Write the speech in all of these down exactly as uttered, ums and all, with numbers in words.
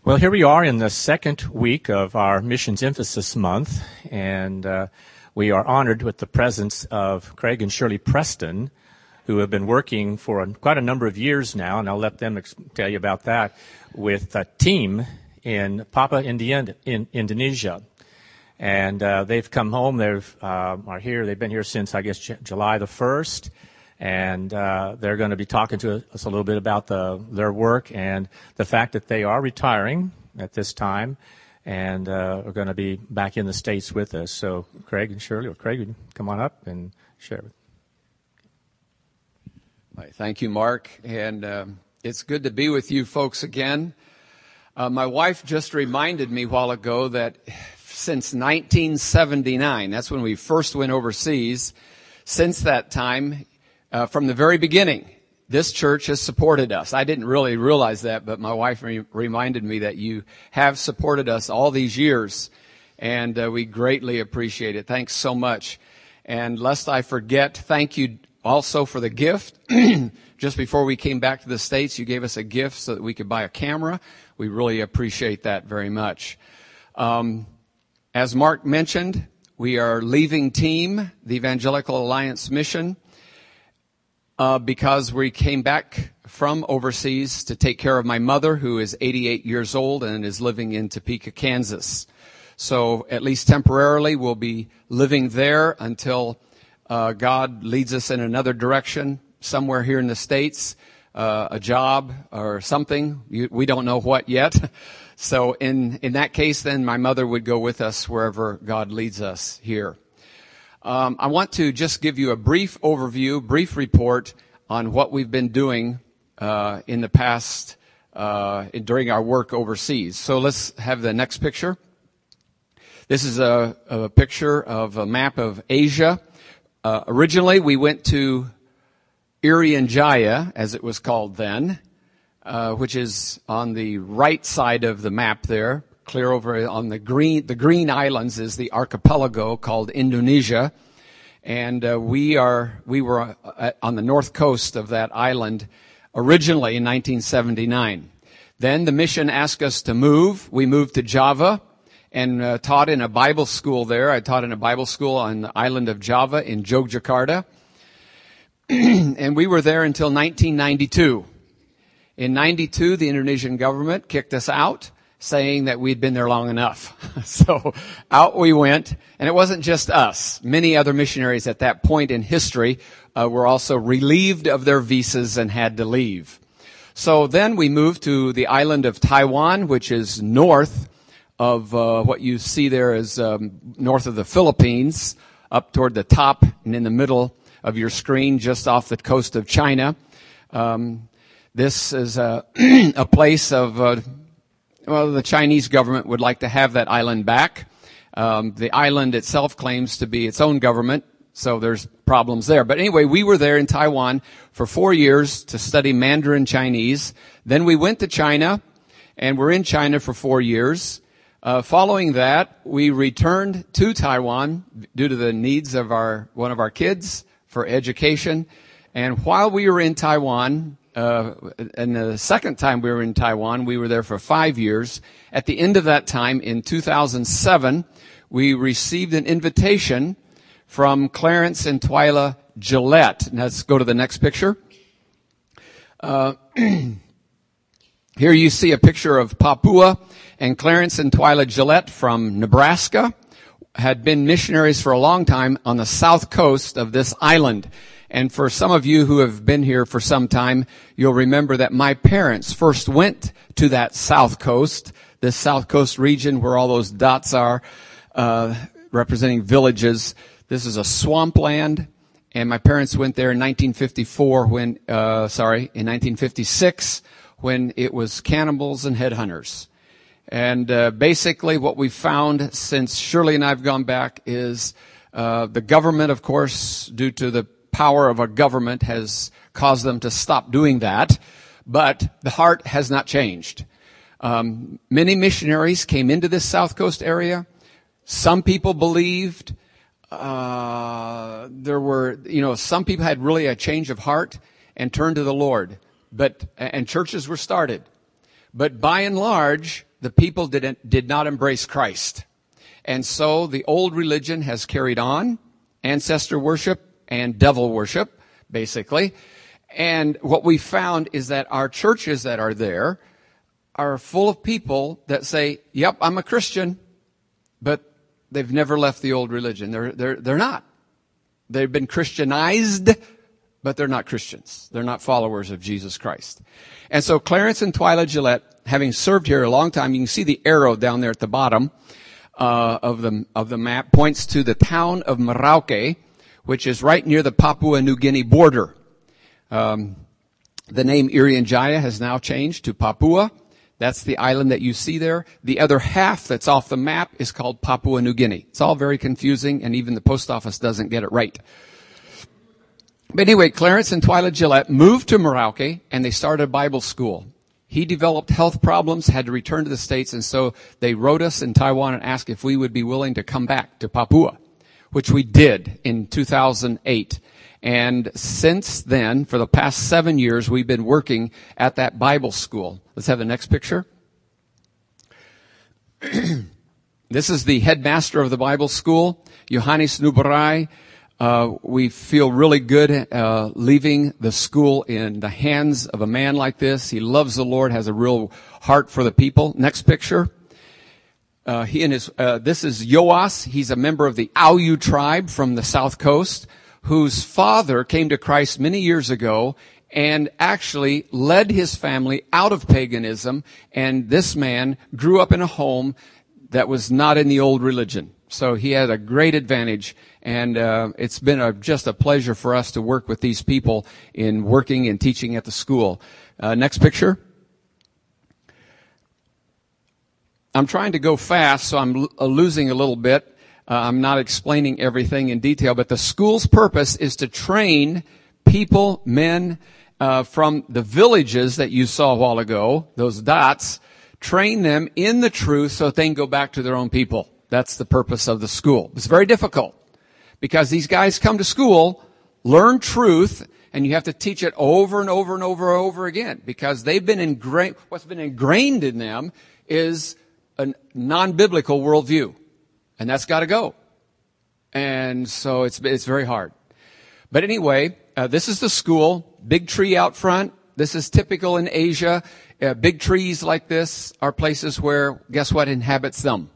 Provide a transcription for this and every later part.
Well, here we are in the second week of our Missions Emphasis Month, and uh, we are honored with the presence of Craig and Shirley Preston, who have been working for a, quite a number of years now, and I'll let them ex- tell you about that, with a team in Papua, Indian, in Indonesia. And uh, they've come home, they uh, are here, they've been here since, I guess, J- July the first. And uh, they're going to be talking to us a little bit about the, their work and the fact that they are retiring at this time and uh, are going to be back in the States with us. So Craig and Shirley, or Craig, come on up and share with us. Thank you, Mark. And um, it's good to be with you folks again. Uh, my wife just reminded me a while ago that since nineteen seventy-nine, that's when we first went overseas, since that time, Uh, from the very beginning, this church has supported us. I didn't really realize that, but my wife re- reminded me that you have supported us all these years, and uh, we greatly appreciate it. Thanks so much. And lest I forget, thank you also for the gift. Just before we came back to the States, you gave us a gift so that we could buy a camera. We really appreciate that very much. Um, as Mark mentioned, we are leaving team, the Evangelical Alliance Mission, Uh, because we came back from overseas to take care of my mother, who is eighty-eight years old and is living in Topeka, Kansas. So at least temporarily, we'll be living there until uh, God leads us in another direction, somewhere here in the States, uh, a job or something. You, we don't know what yet. So in, in that case, then my mother would go with us wherever God leads us here. Um, I want to just give you a brief overview, brief report on what we've been doing uh, in the past uh, in, during our work overseas. So let's have the next picture. This is a, a picture of a map of Asia. Uh, originally, we went to Irian Jaya, as it was called then, uh, which is on the right side of the map there. Clear over on the green, the green islands is the archipelago called Indonesia. And uh, we are, we were uh, on the north coast of that island originally in nineteen seventy-nine. Then the mission asked us to move. We moved to Java and uh, taught in a Bible school there. I taught in a Bible school on the island of Java in Yogyakarta. And we were there until nineteen ninety-two. In ninety-two, the Indonesian government kicked us out, saying that we'd been there long enough. So out we went, and it wasn't just us. Many other missionaries at that point in history uh, were also relieved of their visas and had to leave. So then we moved to the island of Taiwan, which is north of uh, what you see there is um, north of the Philippines, up toward the top and in the middle of your screen, just off the coast of China. Um, this is a, a place of... Uh, Well, the Chinese government would like to have that island back. Um, the island itself claims to be its own government, so there's problems there. But anyway, we were there in Taiwan for four years to study Mandarin Chinese. Then we went to China, and we're in China for four years. Uh, following that, we returned to Taiwan due to the needs of our one of our kids for education. And while we were in Taiwan, Uh, and the second time we were in Taiwan, we were there for five years. At the end of that time, in two thousand seven, we received an invitation from Clarence and Twyla Gillette. Now, let's go to the next picture. Uh, here you see a picture of Papua, and Clarence and Twyla Gillette from Nebraska had been missionaries for a long time on the south coast of this island. And for some of you who have been here for some time, you'll remember that my parents first went to that south coast, this south coast region where all those dots are, uh, representing villages. This is a swampland, and my parents went there in nineteen fifty-four when, uh, sorry, in nineteen fifty-six when it was cannibals and headhunters. And, uh, basically what we've found since Shirley and I have gone back is, uh, the government, of course, due to the power of a government has caused them to stop doing that, but the heart has not changed. Um, many missionaries came into this South Coast area. Some people believed. Uh, there were, you know, some people had really a change of heart and turned to the Lord. But and churches were started. But by and large, the people didn't, did not embrace Christ. And so the old religion has carried on, ancestor worship and devil worship, basically. And what we found is that our churches that are there are full of people that say, yep, I'm a Christian, but they've never left the old religion. They're, they're, they're not. They've been Christianized, but they're not Christians. They're not followers of Jesus Christ. And so Clarence and Twyla Gillette, having served here a long time, you can see the arrow down there at the bottom uh, of the of the map, points to the town of Merauke, which is right near the Papua New Guinea border. Um, the name Irian Jaya has now changed to Papua. That's the island that you see there. The other half that's off the map is called Papua New Guinea. It's all very confusing, and even the post office doesn't get it right. But anyway, Clarence and Twyla Gillette moved to Merauke, and they started a Bible school. He developed health problems, had to return to the States, and so they wrote us in Taiwan and asked if we would be willing to come back to Papua, which we did in two thousand eight. And since then, for the past seven years, we've been working at that Bible school. Let's have the next picture. This is the headmaster of the Bible school, Johannes Nubarai. Uh, we feel really good uh, leaving the school in the hands of a man like this. He loves the Lord, has a real heart for the people. Next picture. Uh, he and his, uh, this is Yoas. He's a member of the Auyu tribe from the South Coast, whose father came to Christ many years ago and actually led his family out of paganism. And this man grew up in a home that was not in the old religion. So he had a great advantage, and uh, it's been a, just a pleasure for us to work with these people in working and teaching at the school. Uh, next picture. I'm trying to go fast, so I'm l- losing a little bit. Uh, I'm not explaining everything in detail, but the school's purpose is to train people, men, uh, from the villages that you saw a while ago, those dots, train them in the truth so that they can go back to their own people. That's the purpose of the school. It's very difficult because these guys come to school, learn truth, and you have to teach it over and over and over and over again because they've been ingrained, what's been ingrained in them is a non-biblical worldview. And that's got to go. And so it's it's very hard. But anyway, uh, this is the school, big tree out front. This is typical in Asia. Uh, big trees like this are places where, guess what inhabits them?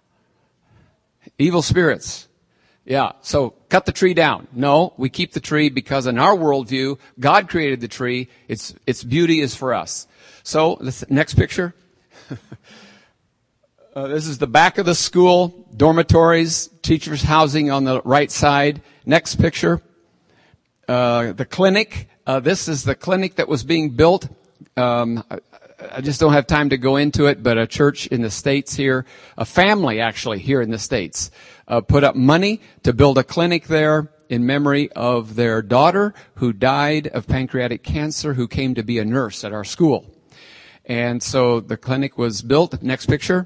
Evil spirits. Yeah, so cut the tree down. No, we keep the tree because in our worldview, God created the tree. Its its beauty is for us. So, this, next picture. uh, this is the back of the school, dormitories, teachers' housing on the right side. Next picture. Uh, the clinic. Uh, this is the clinic that was being built. Um, I, I just don't have time to go into it, but a church in the States here, a family actually here in the States, uh, put up money to build a clinic there in memory of their daughter who died of pancreatic cancer, who came to be a nurse at our school. And so the clinic was built. Next picture.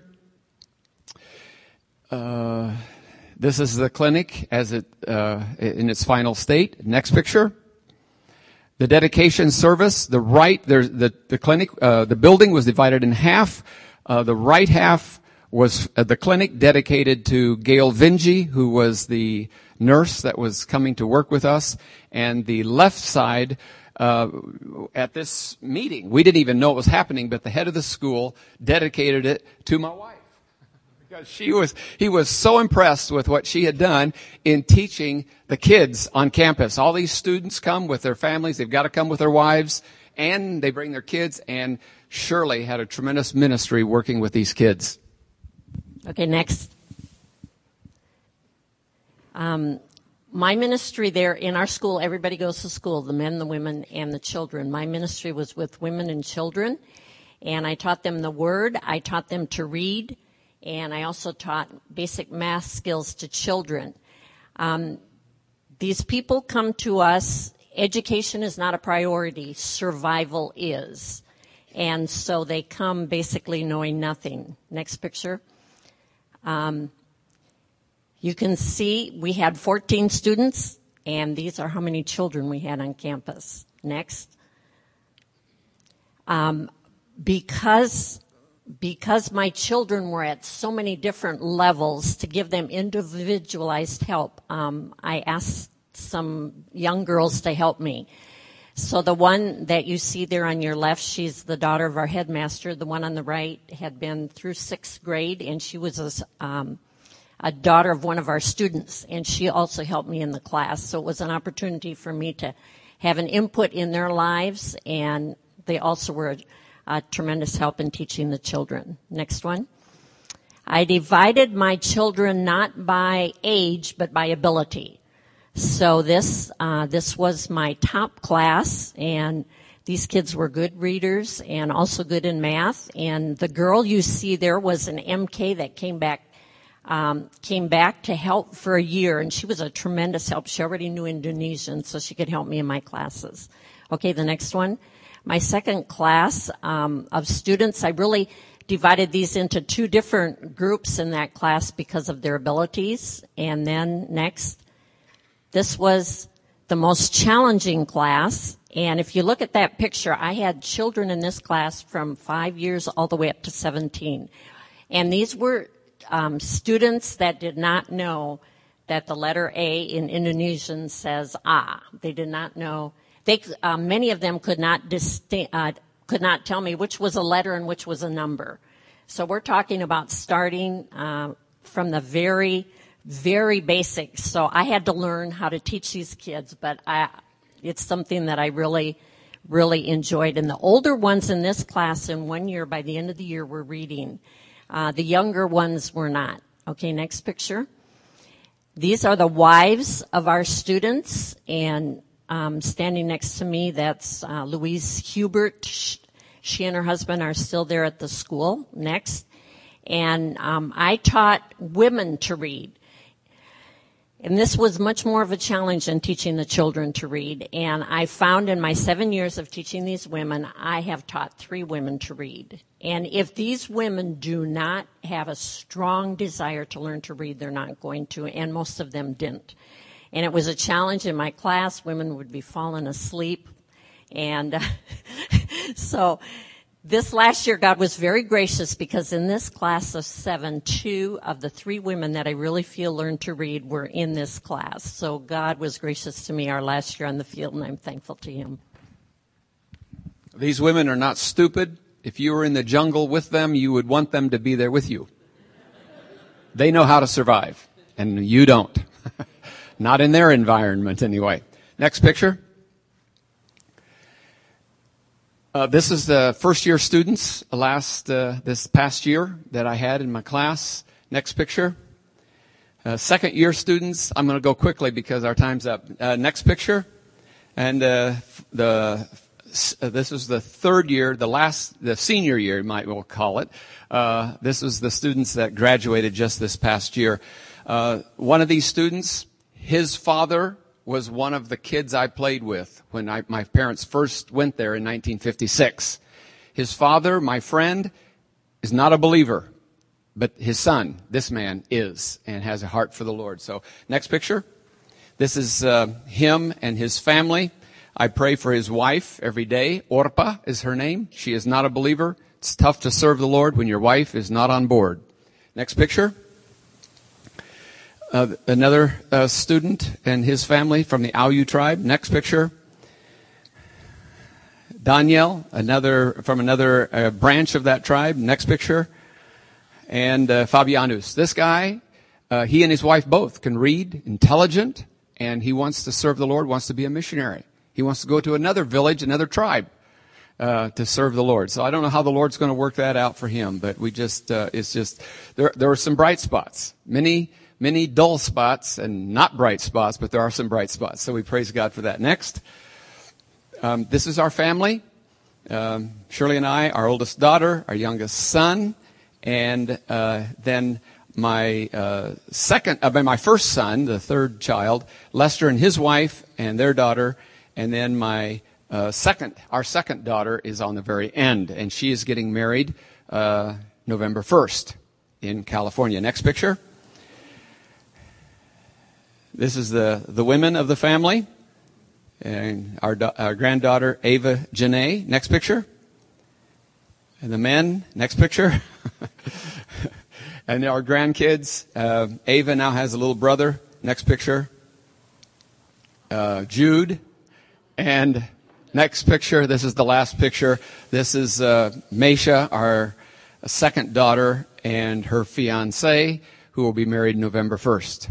Uh, this is the clinic as it, uh, in its final state. Next picture. The dedication service, the right, there's the, the clinic, uh, the building was divided in half. Uh, the right half was uh, the clinic dedicated to Gail Vingy, who was the nurse that was coming to work with us. And the left side, uh, at this meeting, we didn't even know it was happening, but the head of the school dedicated it to my wife. Because she was, he was so impressed with what she had done in teaching the kids on campus. All these students come with their families. They've got to come with their wives, and they bring their kids. And Shirley had a tremendous ministry working with these kids. Okay, next. Um, my ministry there in our school, everybody goes to school, the men, the women, and the children. My ministry was with women and children, and I taught them the Word. I taught them to read. And I also taught basic math skills to children. Um, these people come to us. Education is not a priority. Survival is. And so they come basically knowing nothing. Next picture. Um, you can see we had fourteen students, and these are how many children we had on campus. Next. Um, because because my children were at so many different levels, to give them individualized help, um, I asked some young girls to help me. So the one that you see there on your left, she's the daughter of our headmaster. The one on the right had been through sixth grade, and she was a, um, a daughter of one of our students, and she also helped me in the class. So it was an opportunity for me to have an input in their lives, and they also were a, a tremendous help in teaching the children. Next one. I divided my children not by age, but by ability. So this uh, this was my top class, and these kids were good readers and also good in math. And the girl you see there was an M K that came back um, came back to help for a year, and she was a tremendous help. She already knew Indonesian, so she could help me in my classes. Okay, the next one. My second class um, of students, I really divided these into two different groups in that class because of their abilities. And then next, this was the most challenging class. And if you look at that picture, I had children in this class from five years all the way up to seventeen. And these were um, students that did not know that the letter A in Indonesian says ah. They did not know. They, uh, many of them could not disti- uh, could not tell me which was a letter and which was a number. So we're talking about starting uh, from the very, very basics. So I had to learn how to teach these kids, but I, it's something that I really, really enjoyed. And the older ones in this class in one year, by the end of the year, were reading. Uh, the younger ones were not. Okay, next picture. These are the wives of our students, and Um, standing next to me, that's uh, Louise Hubert. She and her husband are still there at the school. Next. And um, I taught women to read. And this was much more of a challenge than teaching the children to read. And I found in my seven years of teaching these women, I have taught three women to read. And if these women do not have a strong desire to learn to read, they're not going to, and most of them didn't. And it was a challenge in my class. Women would be falling asleep. And uh, so this last year, God was very gracious, because in this class of seven, two of the three women that I really feel learned to read were in this class. So God was gracious to me our last year on the field, and I'm thankful to him. These women are not stupid. If you were in the jungle with them, you would want them to be there with you. They know how to survive, and you don't. Not in their environment, anyway. Next picture. Uh, this is the first-year students last uh, this past year that I had in my class. Next picture. Uh, second-year students. I'm going to go quickly because our time's up. Uh, next picture. And uh, the uh, this is the third year, the last, the senior year, you might well call it. Uh, this is the students that graduated just this past year. Uh, one of these students, his father was one of the kids I played with when I, my parents first went there in nineteen fifty-six. His father, my friend, is not a believer, but his son, this man, is and has a heart for the Lord. So next picture. This is uh, him and his family. I pray for his wife every day. Orpa is her name. She is not a believer. It's tough to serve the Lord when your wife is not on board. Next picture. Uh, another uh, student and his family from the Auyu tribe. Next picture. Daniel, another from another uh, branch of that tribe. Next picture. And uh, Fabianus. This guy, uh, he and his wife both can read, intelligent, and he wants to serve the Lord, wants to be a missionary. He wants to go to another village, another tribe, uh, to serve the Lord. So I don't know how the Lord's going to work that out for him, but we just, uh, it's just, there, there are some bright spots. Many Many dull spots and not bright spots, but there are some bright spots. So we praise God for that. Next. Um, this is our family. Um, Shirley and I, our oldest daughter, our youngest son, and uh, then my uh, second, uh, my first son, the third child, Lester and his wife and their daughter, and then my uh, second, our second daughter is on the very end, and she is getting married uh, November first in California. Next picture. This is the, the women of the family, and our, our granddaughter, Ava Janae. Next picture. And the men, next picture. And our grandkids. Uh, Ava now has a little brother. Next picture. Uh, Jude. And next picture, this is the last picture. This is uh, Mesha, our second daughter, and her fiancé, who will be married November first.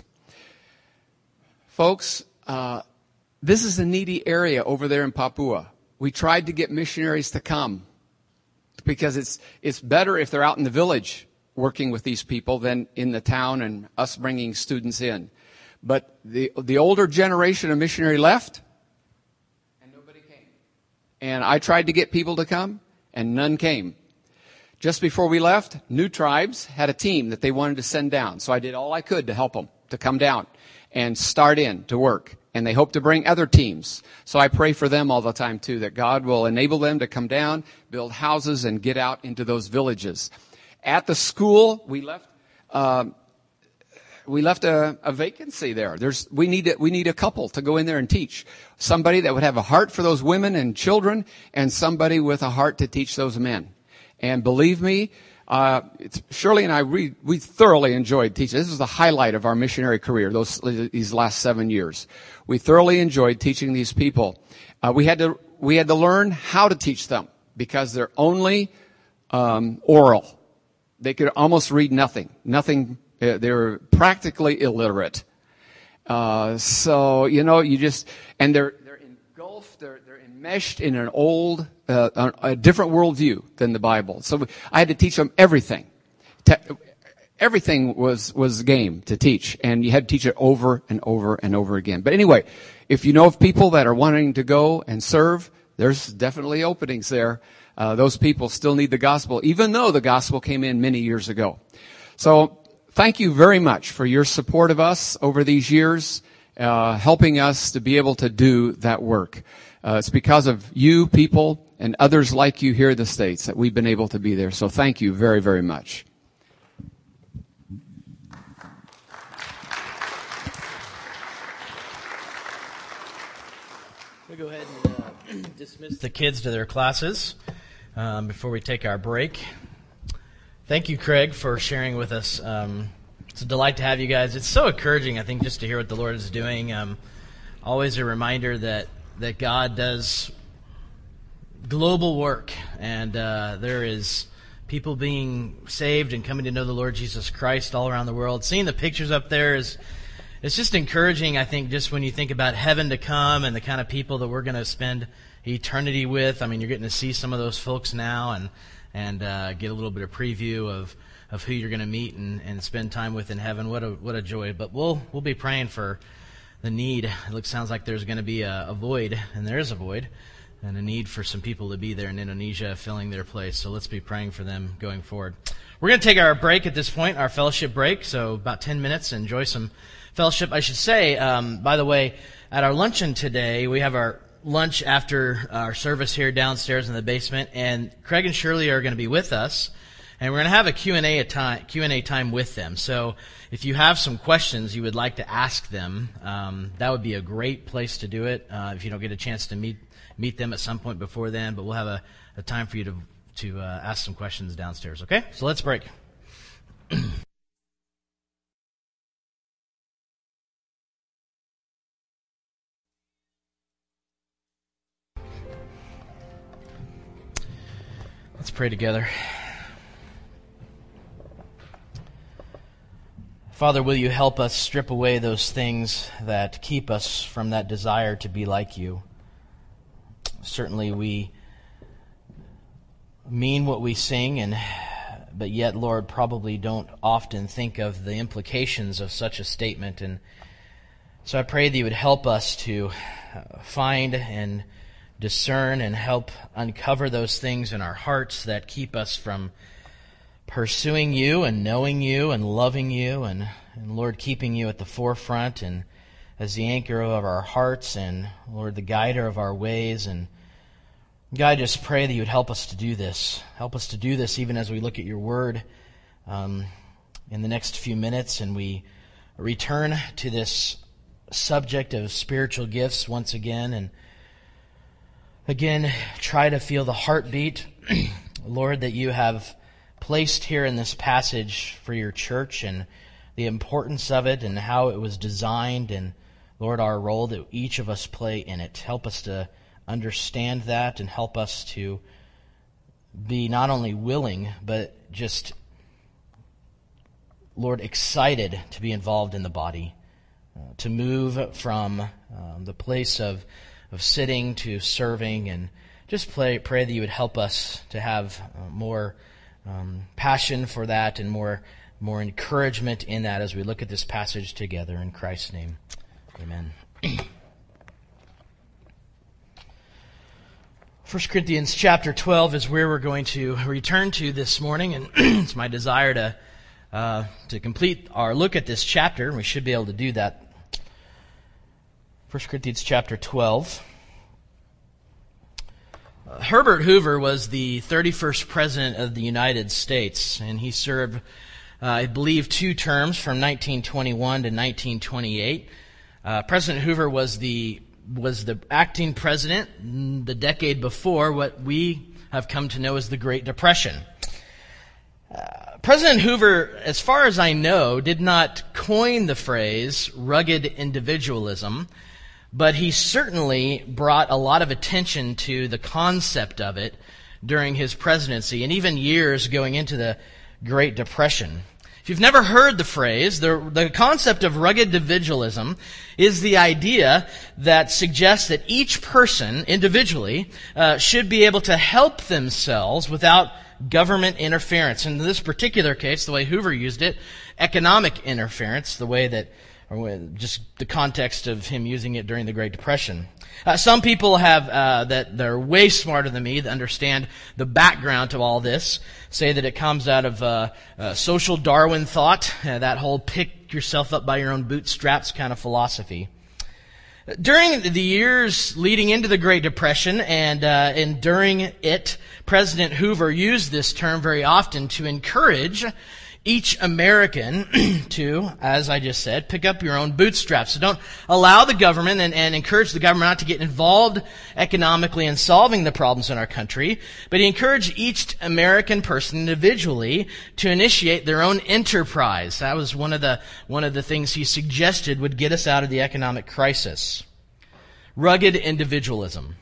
Folks, uh, this is a needy area over there in Papua. We tried to get missionaries to come because it's it's better if they're out in the village working with these people than in the town and us bringing students in. But the the older generation of missionary left, and nobody came. And I tried to get people to come, and none came. Just before we left, New Tribes had a team that they wanted to send down. So I did all I could to help them to come down and start in to work. And they hope to bring other teams. So I pray for them all the time, too, that God will enable them to come down, build houses, and get out into those villages. At the school, we left uh, we left a, a vacancy there. There's we need a, we need a couple to go in there and teach. Somebody that would have a heart for those women and children, and somebody with a heart to teach those men. And believe me, Uh, it's, Shirley and I, we, we thoroughly enjoyed teaching. This is the highlight of our missionary career, those, these last seven years. We thoroughly enjoyed teaching these people. Uh, we had to, we had to learn how to teach them because they're only, um, oral. They could almost read nothing. Nothing, uh, they're practically illiterate. Uh, so, you know, you just, and they're, they're engulfed, they're, they're enmeshed in an old, Uh, a, a different worldview than the Bible. So I had to teach them everything. Te- everything was, was game to teach. And you had to teach it over and over and over again. But anyway, if you know of people that are wanting to go and serve, there's definitely openings there. Uh, those people still need the gospel, even though the gospel came in many years ago. So thank you very much for your support of us over these years, uh, helping us to be able to do that work. Uh, it's because of you people and others like you here in the States that we've been able to be there. So thank you very, very much. We'll go ahead and uh, dismiss the kids to their classes um, before we take our break. Thank you, Craig, for sharing with us. Um, it's a delight to have you guys. It's so encouraging, I think, just to hear what the Lord is doing. Um, always a reminder that that God does global work, and uh, there is people being saved and coming to know the Lord Jesus Christ all around the world. Seeing the pictures up there is it's just encouraging, I think, just when you think about heaven to come and the kind of people that we're going to spend eternity with. I mean, you're getting to see some of those folks now and and uh, get a little bit of preview of, of who you're going to meet and, and spend time with in heaven. What a what a joy! But we'll we'll be praying for the need. It looks sounds like there's going to be a, a void, and there is a void, and a need for some people to be there in Indonesia filling their place. So let's be praying for them going forward. We're going to take our break at this point, our fellowship break, so about ten minutes. Enjoy some fellowship. I should say, um, by the way, at our luncheon today, we have our lunch after our service here downstairs in the basement, and Craig and Shirley are going to be with us. And we're going to have a Q and A time, Q and A time with them. So if you have some questions you would like to ask them, um, that would be a great place to do it. Uh, if you don't get a chance to meet meet them at some point before then, but we'll have a, a time for you to to uh, ask some questions downstairs. Okay? So let's break. Let's pray together. Father, will you help us strip away those things that keep us from that desire to be like you? Certainly we mean what we sing, and but yet, Lord, probably don't often think of the implications of such a statement. And so I pray that you would help us to find and discern and help uncover those things in our hearts that keep us from pursuing you and knowing you and loving you and, and, Lord, keeping you at the forefront and as the anchor of our hearts and, Lord, the guider of our ways. And God, I just pray that you would help us to do this. Help us to do this even as we look at your word um, in the next few minutes and we return to this subject of spiritual gifts once again and again try to feel the heartbeat Lord, that you have placed here in this passage for your church and the importance of it and how it was designed, and, Lord, our role that each of us play in it. Help us to understand that and help us to be not only willing, but just, Lord, excited to be involved in the body, uh, to move from um, the place of, of sitting to serving, and just pray, pray that you would help us to have uh, more um, passion for that and more, more encouragement in that as we look at this passage together. In Christ's name, amen. First Corinthians chapter twelve is where we're going to return to this morning, and it's my desire to uh, to complete our look at this chapter, and we should be able to do that. First Corinthians chapter twelve. Uh, Herbert Hoover was the thirty-first President of the United States, and he served, uh, I believe, two terms from nineteen twenty-one to nineteen twenty-eight. Uh, President Hoover was the was the acting president the decade before what we have come to know as the Great Depression. Uh, President Hoover, as far as I know, did not coin the phrase rugged individualism, but he certainly brought a lot of attention to the concept of it during his presidency and even years going into the Great Depression. If you've never heard the phrase, the, the concept of rugged individualism is the idea that suggests that each person individually uh, should be able to help themselves without government interference. In this particular case, the way Hoover used it, economic interference, the way that, or just the context of him using it during the Great Depression. Uh, some people have uh, that they're way smarter than me that understand the background to all this, say that it comes out of uh, uh, social Darwin thought, uh, that whole pick yourself up by your own bootstraps kind of philosophy. During the years leading into the Great Depression and, uh, and during it, President Hoover used this term very often to encourage each American to, as I just said, pick up your own bootstraps. So don't allow the government and, and encourage the government not to get involved economically in solving the problems in our country, but he encouraged each American person individually to initiate their own enterprise. That was one of the, one of the things he suggested would get us out of the economic crisis. Rugged individualism.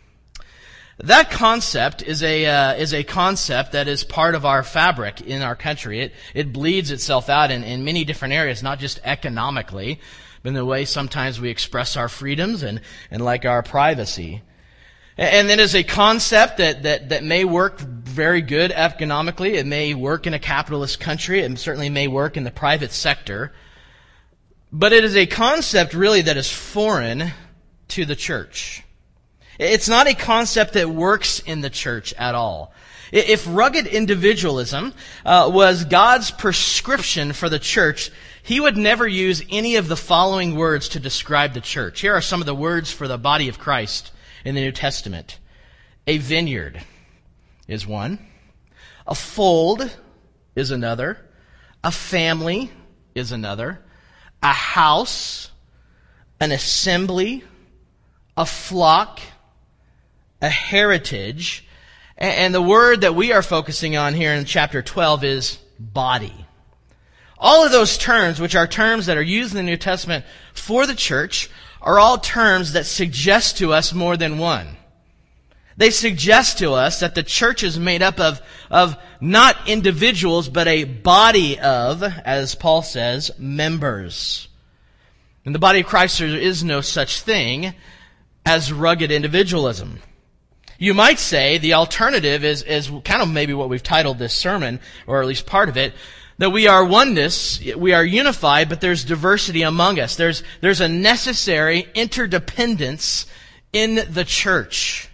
That concept is a uh, is a concept that is part of our fabric in our country. It it bleeds itself out in, in many different areas, not just economically, but in the way sometimes we express our freedoms and, and like our privacy. And then is a concept that, that, that may work very good economically. It may work in a capitalist country. It certainly may work in the private sector. But it is a concept really that is foreign to the church. It's not a concept that works in the church at all. If rugged individualism uh, was God's prescription for the church, he would never use any of the following words to describe the church. Here are some of the words for the body of Christ in the New Testament. A vineyard is one. A fold is another. A family is another. A house, an assembly, a flock, a heritage, and the word that we are focusing on here in chapter twelve is body. All of those terms, which are terms that are used in the New Testament for the church, are all terms that suggest to us more than one. They suggest to us that the church is made up of, of not individuals, but a body of, as Paul says, members. In the body of Christ, there is no such thing as rugged individualism. You might say the alternative is, is kind of maybe what we've titled this sermon, or at least part of it, that we are oneness, we are unified, but there's diversity among us. There's, there's a necessary interdependence in the church.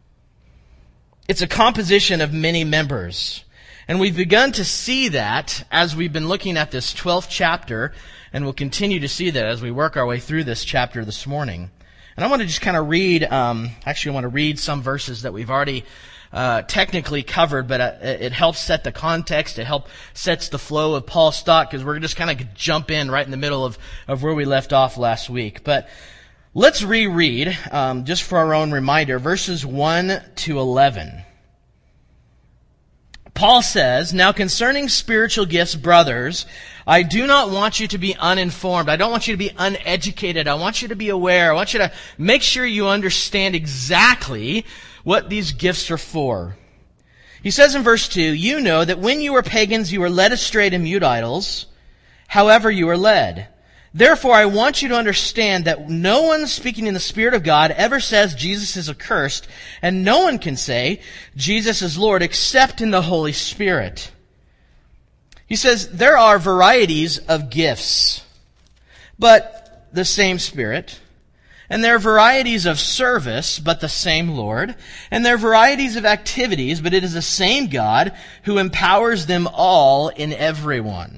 It's a composition of many members. And we've begun to see that as we've been looking at this twelfth chapter, and we'll continue to see that as we work our way through this chapter this morning. And I want to just kind of read, um, actually I want to read some verses that we've already uh, technically covered, but uh, it helps set the context, it helps sets the flow of Paul's thought, because we're just kind of jump in right in the middle of, of where we left off last week. But let's reread, um, just for our own reminder, verses one to eleven. Paul says, "Now concerning spiritual gifts, brothers, I do not want you to be uninformed. I don't want you to be uneducated. I want you to be aware. I want you to make sure you understand exactly what these gifts are for." He says in verse two, "You know that when you were pagans, you were led astray to mute idols, however you were led. Therefore, I want you to understand that no one speaking in the Spirit of God ever says Jesus is accursed, and no one can say Jesus is Lord except in the Holy Spirit." He says there are varieties of gifts, but the same Spirit. And there are varieties of service, but the same Lord. And there are varieties of activities, but it is the same God who empowers them all in everyone.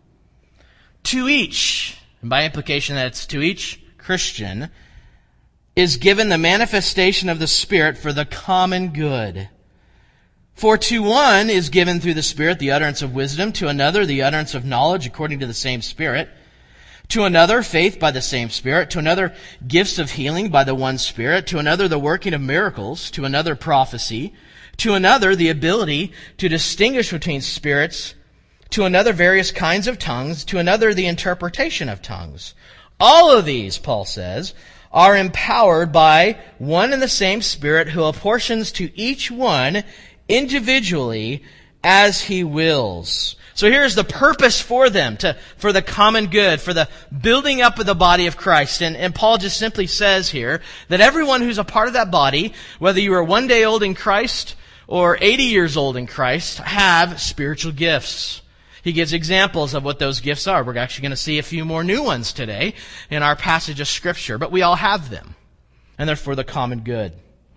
To each, and by implication that's to each Christian, is given the manifestation of the Spirit for the common good. For to one is given through the Spirit the utterance of wisdom, to another the utterance of knowledge according to the same Spirit, to another faith by the same Spirit, to another gifts of healing by the one Spirit, to another the working of miracles, to another prophecy, to another the ability to distinguish between spirits, to another various kinds of tongues, to another the interpretation of tongues. All of these, Paul says, are empowered by one and the same Spirit who apportions to each one individually as he wills. So here's the purpose for them, to, for the common good, for the building up of the body of Christ. And, and Paul just simply says here that everyone who's a part of that body, whether you are one day old in Christ or eighty years old in Christ, have spiritual gifts. He gives examples of what those gifts are. We're actually going to see a few more new ones today in our passage of Scripture, but we all have them, and they're for the common good.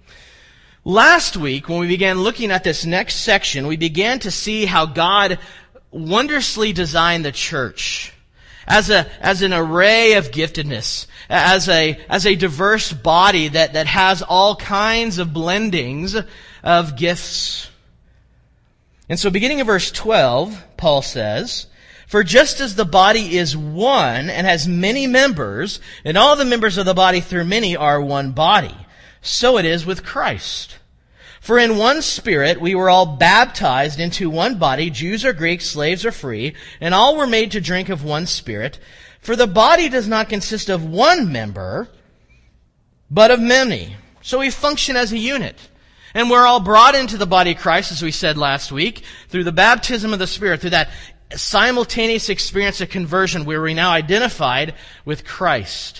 Last week, when we began looking at this next section, we began to see how God wondrously designed the church as a as an array of giftedness, as a as a diverse body that, that has all kinds of blendings of gifts. And so beginning in verse twelve, Paul says, "For just as the body is one and has many members, and all the members of the body through many are one body, so it is with Christ. For in one Spirit we were all baptized into one body, Jews or Greeks, slaves or free, and all were made to drink of one Spirit. For the body does not consist of one member, but of many." So we function as a unit. And we're all brought into the body of Christ, as we said last week, through the baptism of the Spirit, through that simultaneous experience of conversion where we're now identified with Christ.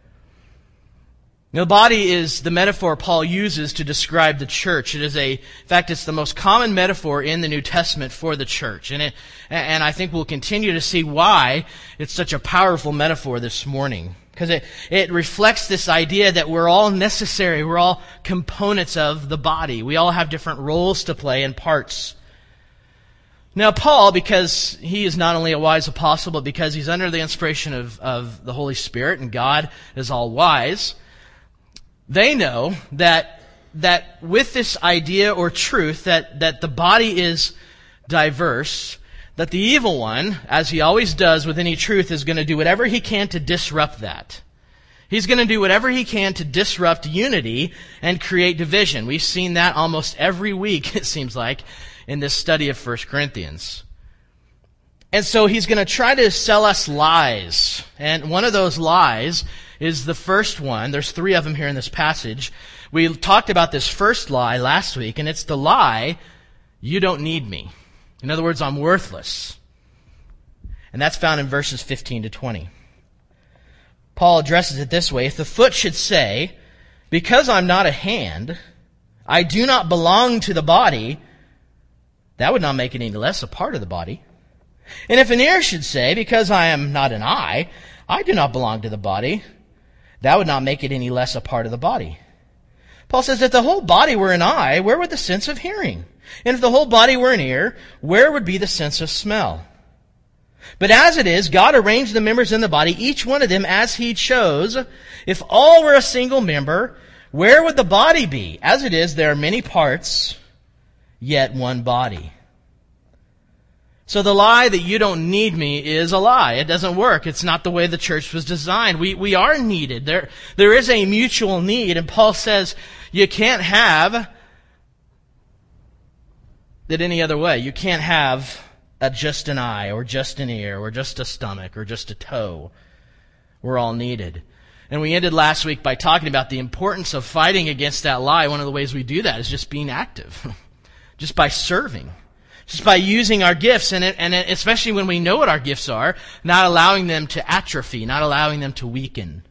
Now, the body is the metaphor Paul uses to describe the church. It is a, in fact, it's the most common metaphor in the New Testament for the church. And it, and I think we'll continue to see why it's such a powerful metaphor this morning. Because it, it reflects this idea that we're all necessary. We're all components of the body. We all have different roles to play and parts. Now, Paul, because he is not only a wise apostle, but because he's under the inspiration of, of the Holy Spirit and God is all wise, they know that that with this idea or truth that, that the body is diverse, that the evil one, as he always does with any truth, is going to do whatever he can to disrupt that. He's going to do whatever he can to disrupt unity and create division. We've seen that almost every week, it seems like, in this study of First Corinthians. And so he's going to try to sell us lies. And one of those lies is the first one. There's three of them here in this passage. We talked about this first lie last week, and it's the lie, you don't need me. In other words, I'm worthless. And that's found in verses fifteen to twenty. Paul addresses it this way: if the foot should say, because I'm not a hand, I do not belong to the body, that would not make it any less a part of the body. And if an ear should say, because I am not an eye, I do not belong to the body, that would not make it any less a part of the body. Paul says, if the whole body were an eye, where would the sense of hearing? And if the whole body were an ear, where would be the sense of smell? But as it is, God arranged the members in the body, each one of them as He chose. If all were a single member, where would the body be? As it is, there are many parts, yet one body. So the lie that you don't need me is a lie. It doesn't work. It's not the way the church was designed. We we are needed. There there is a mutual need, and Paul says you can't have it any other way. You can't have a just an eye or just an ear or just a stomach or just a toe. We're all needed. And we ended last week by talking about the importance of fighting against that lie. One of the ways we do that is just being active, just by serving, just by using our gifts, and, it, and it, especially when we know what our gifts are, not allowing them to atrophy, not allowing them to weaken.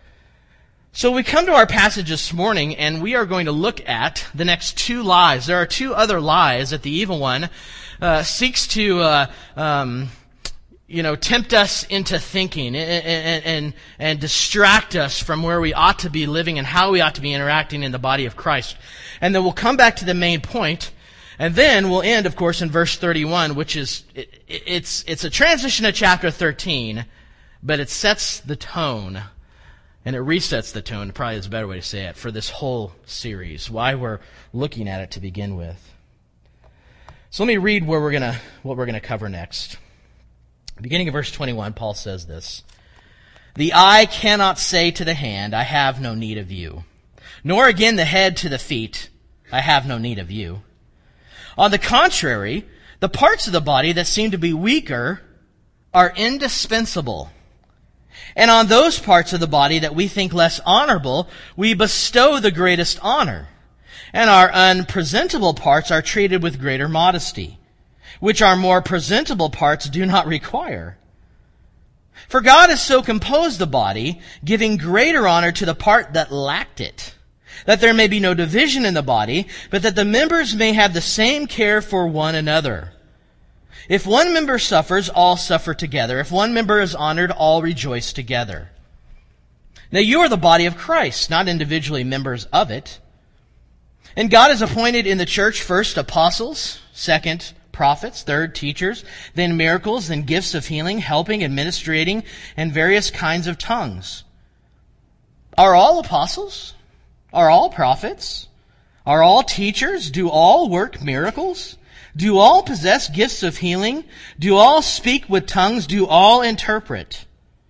So we come to our passage this morning, and we are going to look at the next two lies. There are two other lies that the evil one uh, seeks to, uh, um, you know, tempt us into thinking and, and, and, and distract us from where we ought to be living and how we ought to be interacting in the body of Christ. And then we'll come back to the main point, and then we'll end, of course, in verse thirty-one, which is it, it's it's a transition to chapter thirteen, but it sets the tone. And it resets the tone, probably is a better way to say it, for this whole series, why we're looking at it to begin with. So let me read where we're gonna what we're gonna cover next. Beginning of verse twenty-one, Paul says this: "The eye cannot say to the hand, I have no need of you, nor again the head to the feet, I have no need of you. On the contrary, the parts of the body that seem to be weaker are indispensable. And on those parts of the body that we think less honorable, we bestow the greatest honor. And our unpresentable parts are treated with greater modesty, which our more presentable parts do not require. For God has so composed the body, giving greater honor to the part that lacked it, that there may be no division in the body, but that the members may have the same care for one another. If one member suffers, all suffer together. If one member is honored, all rejoice together. Now you are the body of Christ, not individually members of it. And God has appointed in the church first apostles, second prophets, third teachers, then miracles, then gifts of healing, helping, administrating, and various kinds of tongues. Are all apostles? Are all prophets? Are all teachers? Do all work miracles? Do all possess gifts of healing? Do all speak with tongues? Do all interpret?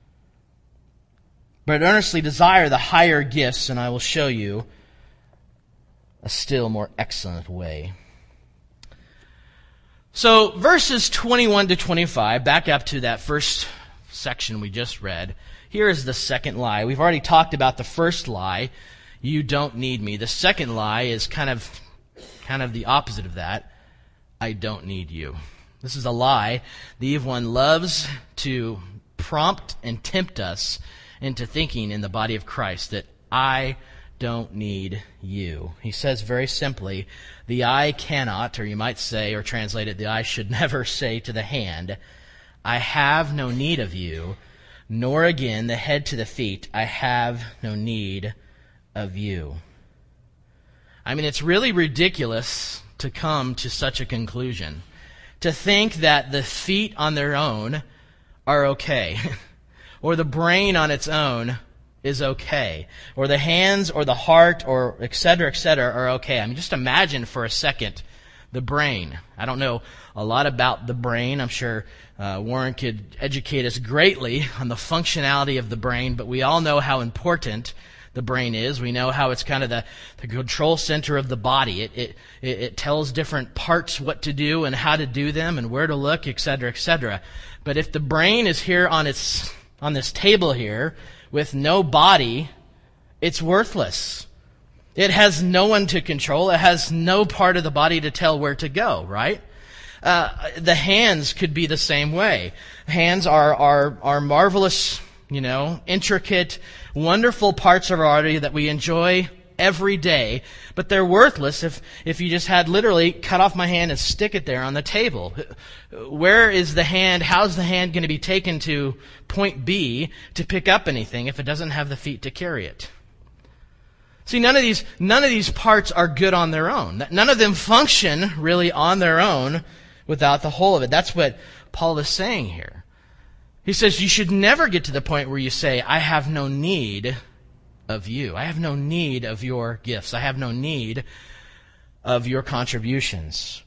But earnestly desire the higher gifts, and I will show you a still more excellent way." So verses twenty-one to twenty-five, back up to that first section we just read. Here is the second lie. We've already talked about the first lie, you don't need me. The second lie is kind of, kind of the opposite of that. I don't need you. This is a lie. The evil one loves to prompt and tempt us into thinking in the body of Christ that I don't need you. He says very simply, the eye cannot, or you might say, or translate it, the eye should never say to the hand, I have no need of you, nor again the head to the feet, I have no need of you. I mean, it's really ridiculous to come to such a conclusion, to think that the feet on their own are okay, or the brain on its own is okay, or the hands or the heart or et cetera, et cetera are okay. I mean, just imagine for a second the brain. I don't know a lot about the brain. I'm sure uh, Warren could educate us greatly on the functionality of the brain, but we all know how important the brain is. We know how it's kind of the, the control center of the body. It, it it tells different parts what to do and how to do them and where to look, et cetera, et cetera. But if the brain is here on its on this table here with no body, it's worthless. It has no one to control. It has no part of the body to tell where to go, right? Uh, the hands could be the same way. Hands are are are marvelous, you know, intricate, wonderful parts of our body that we enjoy every day, but they're worthless if, if you just had literally cut off my hand and stick it there on the table. Where is the hand, how's the hand going to be taken to point B to pick up anything if it doesn't have the feet to carry it? See, none of these, none of these parts are good on their own. None of them function really on their own without the whole of it. That's what Paul is saying here. He says you should never get to the point where you say, I have no need of you. I have no need of your gifts. I have no need of your contributions.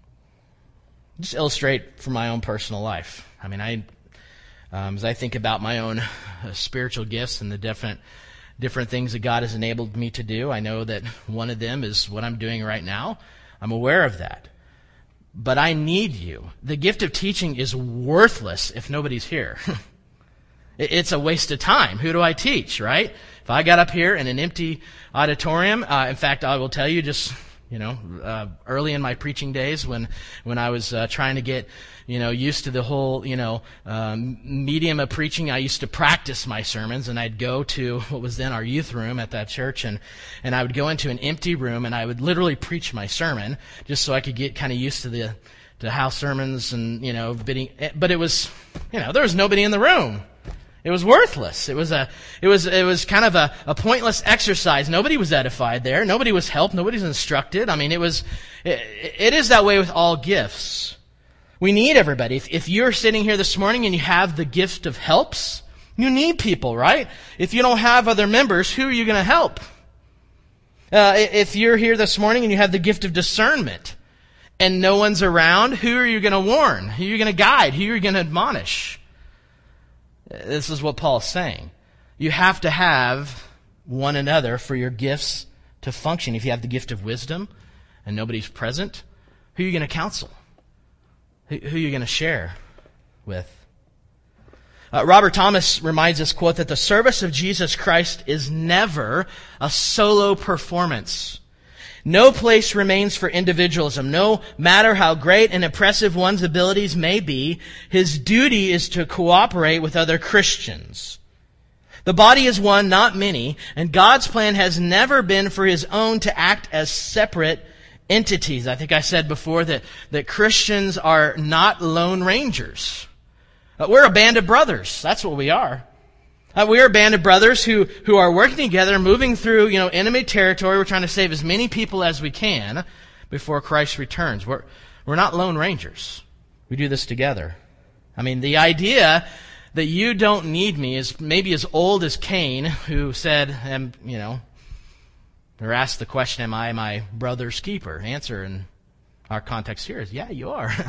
Just illustrate from my own personal life. I mean, I, um, as I think about my own uh, spiritual gifts and the different different things that God has enabled me to do, I know that one of them is what I'm doing right now. I'm aware of that. but I need you. The gift of teaching is worthless if nobody's here. It's a waste of time. Who do I teach, right? If I got up here in an empty auditorium, uh, in fact, I will tell you just, you know, uh, early in my preaching days when, when I was uh, trying to get, you know, used to the whole, you know, um, medium of preaching, I used to practice my sermons, and I'd go to what was then our youth room at that church, and, and I would go into an empty room, and I would literally preach my sermon just so I could get kind of used to the to how sermons and, you know, bidding, but it was, you know, there was nobody in the room. It was worthless. It was a, it was, it was kind of a, a pointless exercise. Nobody was edified there. Nobody was helped. Nobody was instructed. I mean, it was, it, it is that way with all gifts. We need everybody. If, if you're sitting here this morning and you have the gift of helps, you need people, right? If you don't have other members, who are you going to help? Uh, if you're here this morning and you have the gift of discernment and no one's around, who are you going to warn? Who are you going to guide? Who are you going to admonish? This is what Paul's saying. You have to have one another for your gifts to function. If you have the gift of wisdom and nobody's present, who are you going to counsel? Who, who are you going to share with? Uh, Robert Thomas reminds us, quote, that the service of Jesus Christ is never a solo performance. No place remains for individualism. No matter how great and impressive one's abilities may be, his duty is to cooperate with other Christians. The body is one, not many, and God's plan has never been for his own to act as separate entities. I think I said before that, that Christians are not lone rangers. Uh, we're a band of brothers. That's what we are. Uh, we are a band of brothers who, who are working together, moving through, you know, enemy territory. We're trying to save as many people as we can before Christ returns. We're, we're not lone rangers. We do this together. I mean, the idea that you don't need me is maybe as old as Cain, who said, um, you know, or asked the question, am I my brother's keeper? Answer in our context here is, yeah, you are.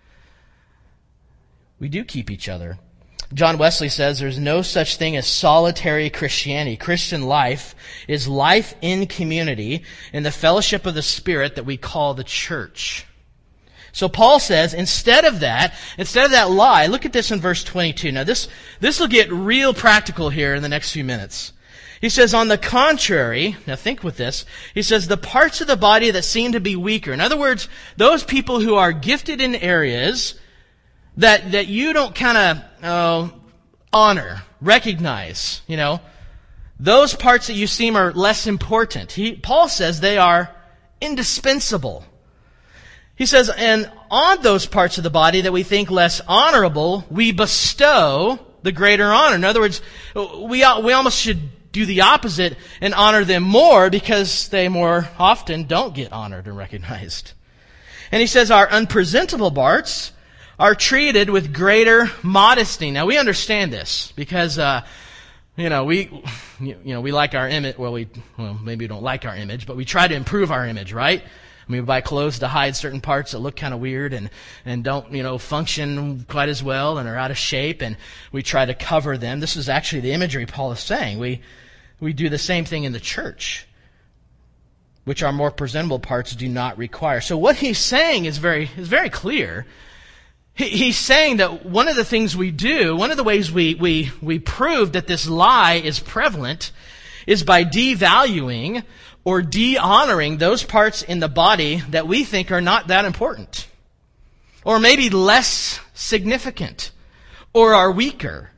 We do keep each other. John Wesley says there's no such thing as solitary Christianity. Christian life is life in community in the fellowship of the Spirit that we call the church. So Paul says, instead of that, instead of that lie, look at this in verse twenty-two. Now this, this will get real practical here in the next few minutes. He says, on the contrary, now think with this, he says, the parts of the body that seem to be weaker. In other words, those people who are gifted in areas that, that you don't kind of uh, honor, recognize, you know, those parts that you seem are less important. He, Paul says they are indispensable. He says, and on those parts of the body that we think less honorable, we bestow the greater honor. In other words, we, we almost should do the opposite and honor them more because they more often don't get honored and recognized. And he says our unpresentable parts are treated with greater modesty. Now we understand this because, uh, you know, we, you know, we like our image. Well, we, well, maybe we don't like our image, but we try to improve our image, right? I mean, we buy clothes to hide certain parts that look kind of weird and, and don't, you know, function quite as well and are out of shape, and we try to cover them. This is actually the imagery Paul is saying. We, we do the same thing in the church, which our more presentable parts do not require. So what he's saying is very, is very clear. He's saying that one of the things we do, one of the ways we, we, we prove that this lie is prevalent is by devaluing or de-honoring those parts in the body that we think are not that important, or maybe less significant, or are weaker.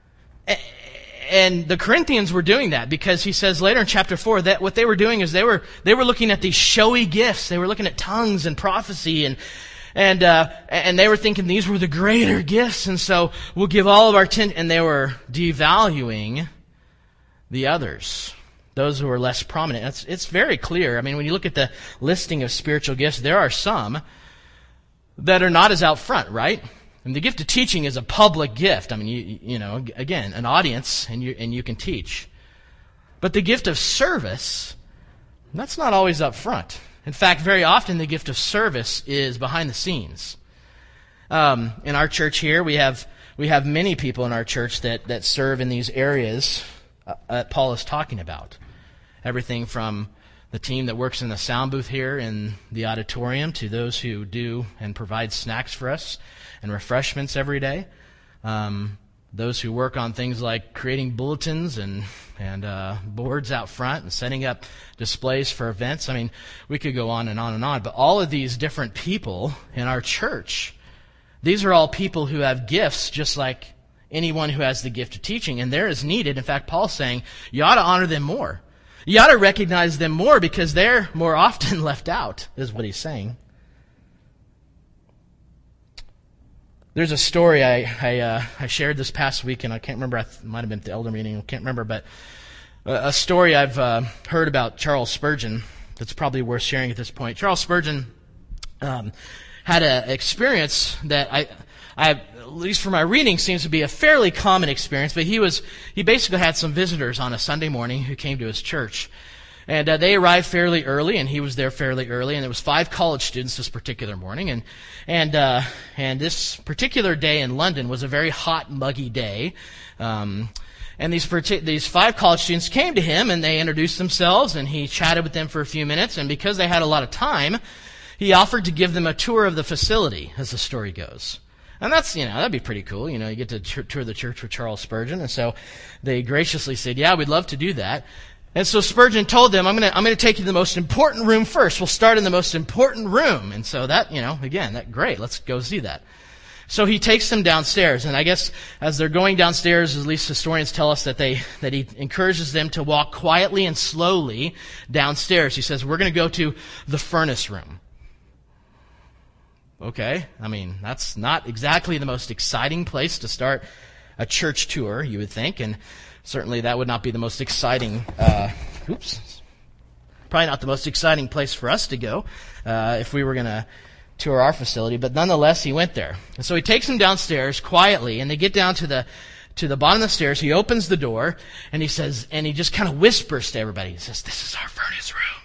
And the Corinthians were doing that because he says later in chapter four that what they were doing is they were, they were looking at these showy gifts. They were looking at tongues and prophecy and And uh, and they were thinking these were the greater gifts, and so we'll give all of our attention. And they were devaluing the others, those who were less prominent. It's it's very clear. I mean, when you look at the listing of spiritual gifts, there are some that are not as out front, right? And the gift of teaching is a public gift. I mean, you you know, again, an audience, and you and you can teach. But the gift of service, that's not always up front. In fact, very often the gift of service is behind the scenes. Um, in our church here, we have we have many people in our church that, that serve in these areas uh, that Paul is talking about. Everything from the team that works in the sound booth here in the auditorium, to those who do and provide snacks for us and refreshments every day, um, those who work on things like creating bulletins and and uh, boards out front and setting up displays for events. I mean, we could go on and on and on, but all of these different people in our church, these are all people who have gifts just like anyone who has the gift of teaching, and they're as needed. In fact, Paul's saying you ought to honor them more. You ought to recognize them more because they're more often left out, is what he's saying. There's a story I I, uh, I shared this past week, and I can't remember, it might have been at the elder meeting, I can't remember, but a story I've uh, heard about Charles Spurgeon that's probably worth sharing at this point. Charles Spurgeon um, had an experience that I, I, at least from my reading, seems to be a fairly common experience, but he was he basically had some visitors on a Sunday morning who came to his church. And uh, they arrived fairly early, and he was there fairly early, and there was five college students this particular morning, and and uh, and this particular day in London was a very hot, muggy day, um, and these partic- these five college students came to him, and they introduced themselves, and he chatted with them for a few minutes, and because they had a lot of time, he offered to give them a tour of the facility, as the story goes. And that's, you know, that'd be pretty cool. You know, you get to ch- tour the church with Charles Spurgeon, and so they graciously said, "Yeah, we'd love to do that." And so Spurgeon told them, I'm going to I'm going to take you to the most important room first. We'll start in the most important room. And so that, you know, again, that great. Let's go see that. So he takes them downstairs. And I guess as they're going downstairs, at least historians tell us that they that he encourages them to walk quietly and slowly downstairs. He says, we're going to go to the furnace room. Okay. I mean, that's not exactly the most exciting place to start a church tour, you would think. And certainly that would not be the most exciting, uh, oops, probably not the most exciting place for us to go uh, if we were going to tour our facility. But nonetheless, he went there. And so he takes them downstairs quietly, and they get down to the to the bottom of the stairs. He opens the door, and he says, and he just kind of whispers to everybody. He says, "This is our furnace room."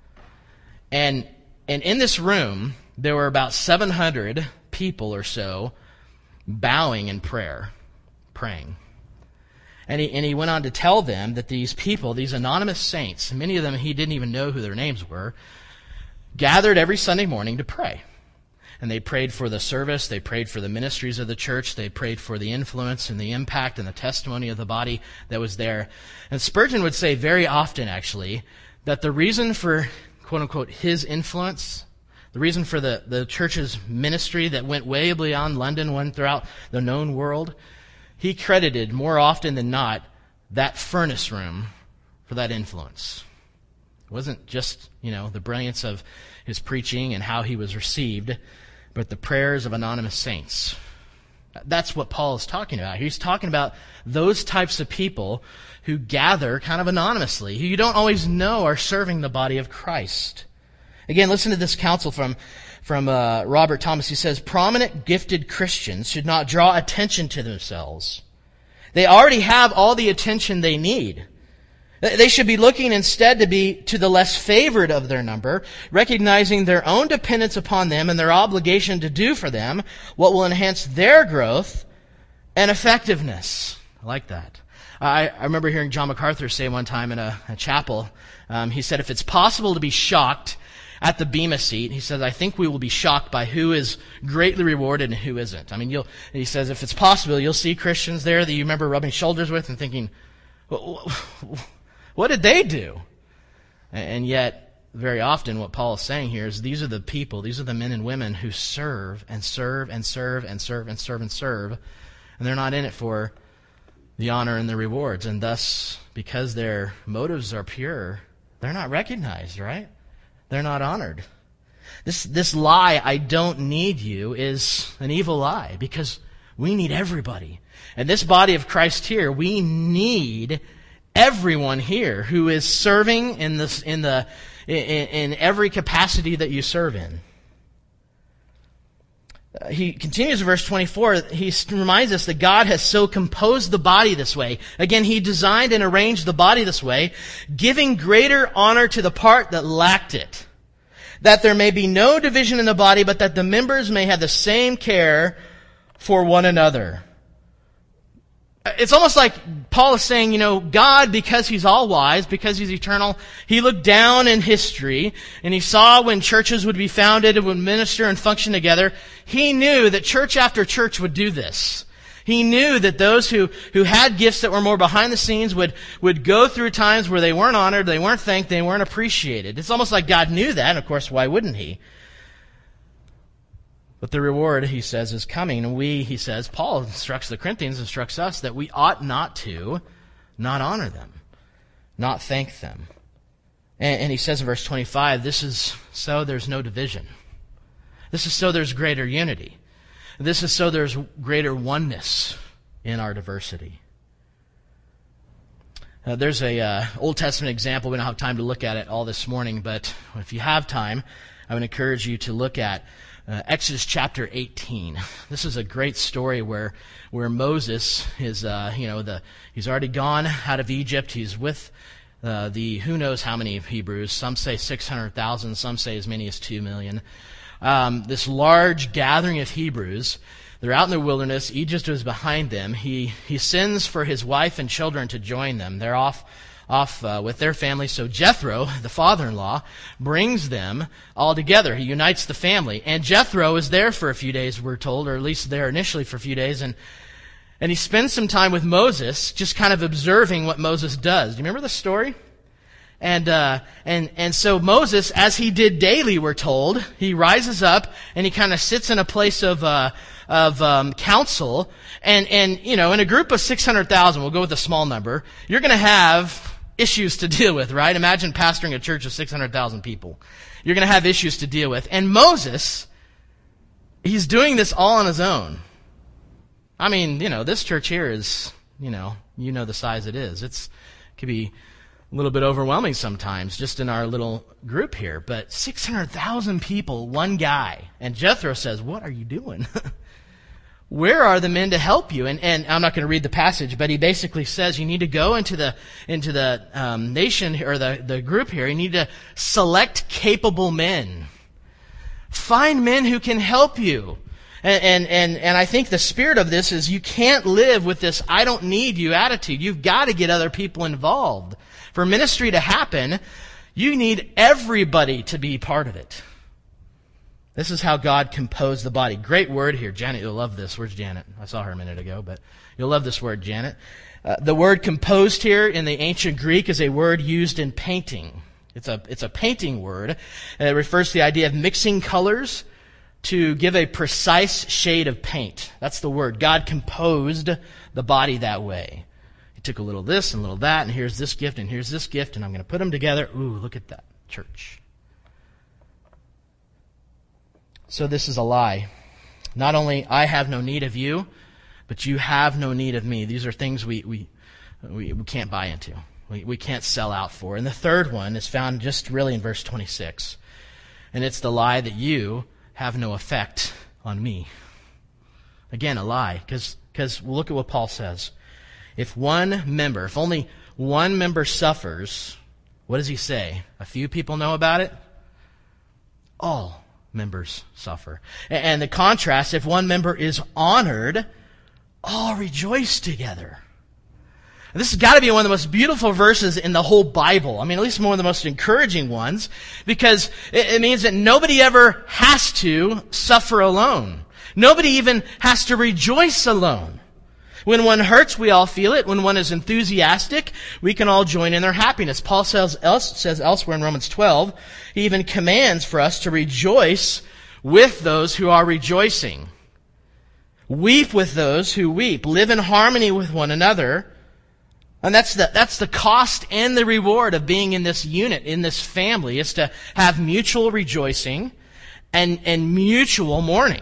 And and in this room, there were about seven hundred people or so bowing in prayer, praying. And he, and he went on to tell them that these people, these anonymous saints, many of them he didn't even know who their names were, gathered every Sunday morning to pray. And they prayed for the service, they prayed for the ministries of the church, they prayed for the influence and the impact and the testimony of the body that was there. And Spurgeon would say very often, actually, that the reason for, quote-unquote, his influence, the reason for the, the church's ministry that went way beyond London, went throughout the known world, he credited more often than not that furnace room for that influence. It wasn't just, you know, the brilliance of his preaching and how he was received, but the prayers of anonymous saints. That's what Paul is talking about. He's talking about those types of people who gather kind of anonymously, who you don't always know are serving the body of Christ. Again, listen to this counsel from From uh, Robert Thomas. He says, prominent, gifted Christians should not draw attention to themselves. They already have all the attention they need. They should be looking instead to be to the less favored of their number, recognizing their own dependence upon them and their obligation to do for them what will enhance their growth and effectiveness. I like that. I, I remember hearing John MacArthur say one time in a, a chapel, um, he said, if it's possible to be shocked at the Bema seat, he says, I think we will be shocked by who is greatly rewarded and who isn't. I mean, you'll, he says, if it's possible, you'll see Christians there that you remember rubbing shoulders with and thinking, what did they do? And yet, very often what Paul is saying here is these are the people, these are the men and women who serve and serve and serve and serve and serve and serve, and they're not in it for the honor and the rewards. And thus, because their motives are pure, they're not recognized, right? They're not honored. This this lie, I don't need you, is an evil lie because we need everybody. And this body of Christ here, we need everyone here who is serving in this in the in, in every capacity that you serve in. Uh, he continues in verse twenty-four. He reminds us that God has so composed the body this way. Again, He designed and arranged the body this way, giving greater honor to the part that lacked it, that there may be no division in the body, but that the members may have the same care for one another. It's almost like Paul is saying, you know, God, because he's all wise, because he's eternal, he looked down in history and he saw when churches would be founded and would minister and function together. He knew that church after church would do this. He knew that those who, who had gifts that were more behind the scenes would, would go through times where they weren't honored, they weren't thanked, they weren't appreciated. It's almost like God knew that, and of course, why wouldn't he? But the reward, he says, is coming. And we, he says, Paul instructs the Corinthians, instructs us that we ought not to not honor them, not thank them. And, and he says in verse twenty-five, this is so there's no division. This is so there's greater unity. This is so there's greater oneness in our diversity. Uh, there's a uh, Old Testament example. We don't have time to look at it all this morning, but if you have time, I would encourage you to look at Uh, Exodus chapter eighteen. This is a great story where where Moses is, uh, you know, the he's already gone out of Egypt. He's with uh, the who knows how many Hebrews. Some say six hundred thousand. Some say as many as two million. Um, this large gathering of Hebrews. They're out in the wilderness. Egypt is behind them. He he sends for his wife and children to join them. They're off. off uh, with their family. So Jethro, the father-in-law, brings them all together. He unites the family. And Jethro is there for a few days, we're told, or at least there initially for a few days. And and he spends some time with Moses, just kind of observing what Moses does. Do you remember the story? And uh, and and so Moses, as he did daily, we're told, he rises up and he kind of sits in a place of uh, of um, counsel. And and you know, in a group of six hundred thousand, we'll go with a small number, you're going to have issues to deal with, right? Imagine pastoring a church of six hundred thousand people. You're going to have issues to deal with. And Moses, he's doing this all on his own. I mean, you know, this church here is, you know, you know the size it is. It's, it can be a little bit overwhelming sometimes just in our little group here. But six hundred thousand people, one guy. And Jethro says, what are you doing? Where are the men to help you? And, and I'm not going to read the passage, but he basically says you need to go into the into the um, nation or the, the group here. You need to select capable men. Find men who can help you. And, and and and I think the spirit of this is you can't live with this I don't need you attitude. You've got to get other people involved. For ministry to happen, you need everybody to be part of it. This is how God composed the body. Great word here. Janet, you'll love this. Where's Janet? I saw her a minute ago, but you'll love this word, Janet. Uh, the word composed here in the ancient Greek is a word used in painting. It's a, it's a painting word. It refers to the idea of mixing colors to give a precise shade of paint. That's the word. God composed the body that way. He took a little this and a little that, and here's this gift, and here's this gift, and I'm going to put them together. Ooh, look at that. Church. So this is a lie. Not only I have no need of you, but you have no need of me. These are things we we we, we can't buy into. We, we can't sell out for. And the third one is found just really in verse twenty-six. And it's the lie that you have no effect on me. Again, a lie. Because because look at what Paul says. If one member, if only one member suffers, what does he say? A few people know about it? All members suffer. And the contrast, if one member is honored, all rejoice together. This has got to be one of the most beautiful verses in the whole Bible. I mean, at least one of the most encouraging ones, because it means that nobody ever has to suffer alone. Nobody even has to rejoice alone. When one hurts, we all feel it. When one is enthusiastic, we can all join in their happiness. Paul says, else, says elsewhere in Romans twelve, he even commands for us to rejoice with those who are rejoicing. Weep with those who weep. Live in harmony with one another. And that's the, that's the cost and the reward of being in this unit, in this family, is to have mutual rejoicing and, and mutual mourning.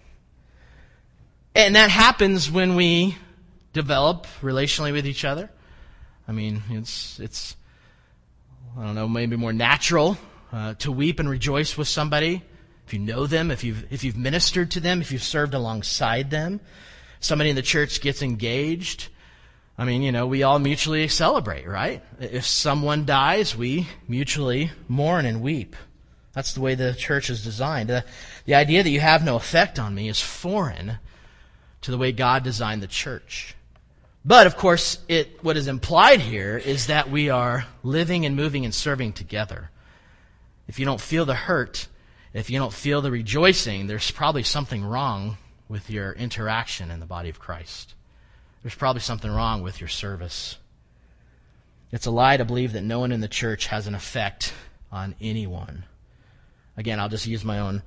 And that happens when we develop relationally with each other. I mean, it's, it's I don't know, maybe more natural uh, to weep and rejoice with somebody. If you know them, if you've, if you've ministered to them, if you've served alongside them. Somebody in the church gets engaged. I mean, you know, we all mutually celebrate, right? If someone dies, we mutually mourn and weep. That's the way the church is designed. The, the idea that you have no effect on me is foreign to the way God designed the church. But, of course, it what is implied here is that we are living and moving and serving together. If you don't feel the hurt, if you don't feel the rejoicing, there's probably something wrong with your interaction in the body of Christ. There's probably something wrong with your service. It's a lie to believe that no one in the church has an effect on anyone. Again, I'll just use my own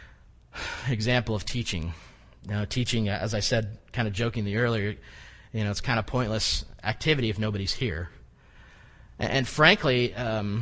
example of teaching. You know, teaching, as I said, kind of jokingly earlier, you know, it's kind of pointless activity if nobody's here. And, and frankly, um,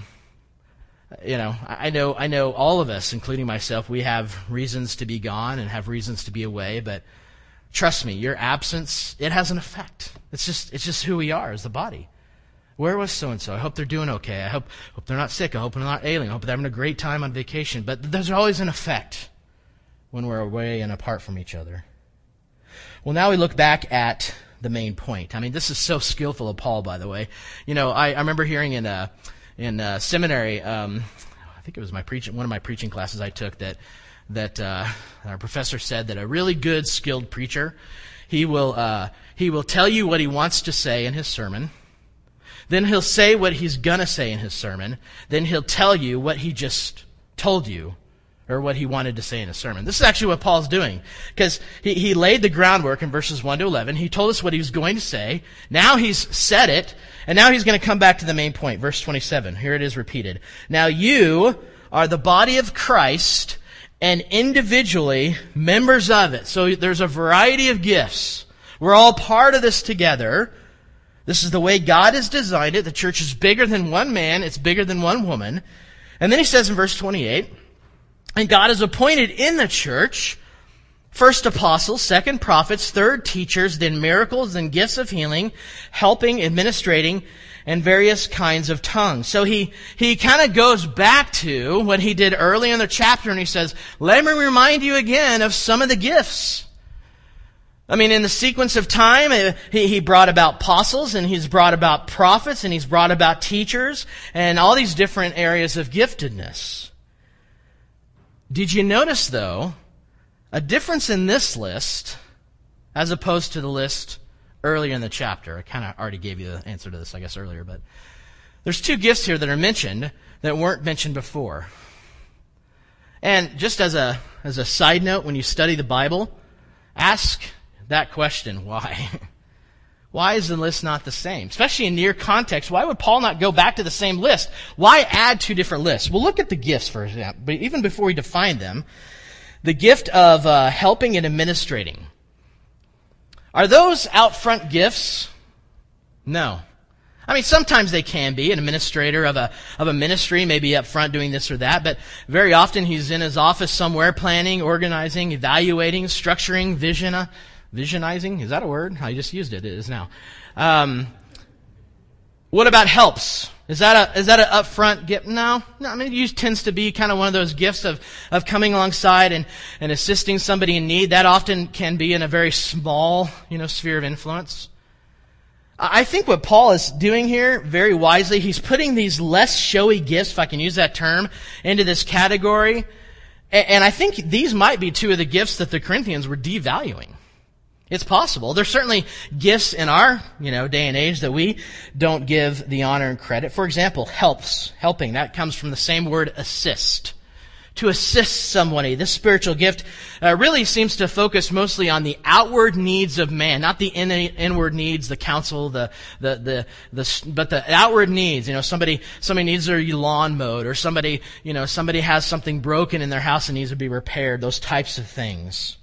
you know, I know, I know all of us, including myself, we have reasons to be gone and have reasons to be away. But trust me, your absence, it has an effect. It's just, it's just who we are as the body. Where was so and so? I hope they're doing okay. I hope, hope they're not sick. I hope they're not ailing. I hope they're having a great time on vacation. But there's always an effect when we're away and apart from each other. Well, now we look back at the main point. I mean, this is so skillful of Paul, by the way. You know, I, I remember hearing in a, in a seminary, um, I think it was my preaching, one of my preaching classes I took, that that uh, our professor said that a really good, skilled preacher, he will uh, he will tell you what he wants to say in his sermon. Then he'll say what he's going to say in his sermon. Then he'll tell you what he just told you, or what he wanted to say in his sermon. This is actually what Paul's doing, because he, he laid the groundwork in verses one to eleven. He told us what he was going to say. Now he's said it, and now he's going to come back to the main point. Verse twenty-seven, here it is repeated. Now you are the body of Christ, and individually members of it. So there's a variety of gifts. We're all part of this together. This is the way God has designed it. The church is bigger than one man. It's bigger than one woman. And then he says in verse twenty-eight, and God has appointed in the church first apostles, second prophets, third teachers, then miracles, then gifts of healing, helping, administrating, and various kinds of tongues. So he, he kind of goes back to what he did early in the chapter, and he says, let me remind you again of some of the gifts. I mean, in the sequence of time, he, he brought about apostles, and he's brought about prophets, and he's brought about teachers, and all these different areas of giftedness. Did you notice, though, a difference in this list as opposed to the list earlier in the chapter? I kind of already gave you the answer to this, I guess, earlier, but there's two gifts here that are mentioned that weren't mentioned before. And just as a as a side note, when you study the Bible, ask that question, why? Why is the list not the same? Especially in near context, why would Paul not go back to the same list? Why add two different lists? Well, look at the gifts, for example. But even before we define them, the gift of uh, helping and administrating. Are those out front gifts? No. I mean, sometimes they can be. An administrator of a of a ministry may be up front doing this or that, but very often he's in his office somewhere planning, organizing, evaluating, structuring, vision, uh, visionizing. Is that a word? I just used it. It is now. Um, what about helps? Is that a is that an upfront gift? No, no. I mean, it tends to be kind of one of those gifts of of coming alongside and and assisting somebody in need. That often can be in a very small, you know, sphere of influence. I think what Paul is doing here, very wisely, he's putting these less showy gifts, if I can use that term, into this category. And I think these might be two of the gifts that the Corinthians were devaluing. It's possible. There's certainly gifts in our, you know, day and age that we don't give the honor and credit. For example, helps, helping. That comes from the same word, assist. To assist somebody. This spiritual gift uh, really seems to focus mostly on the outward needs of man, not the in- inward needs, the counsel, the, the, the, the, but the outward needs. You know, somebody, somebody needs their lawn mowed, or somebody, you know, somebody has something broken in their house and needs to be repaired. Those types of things.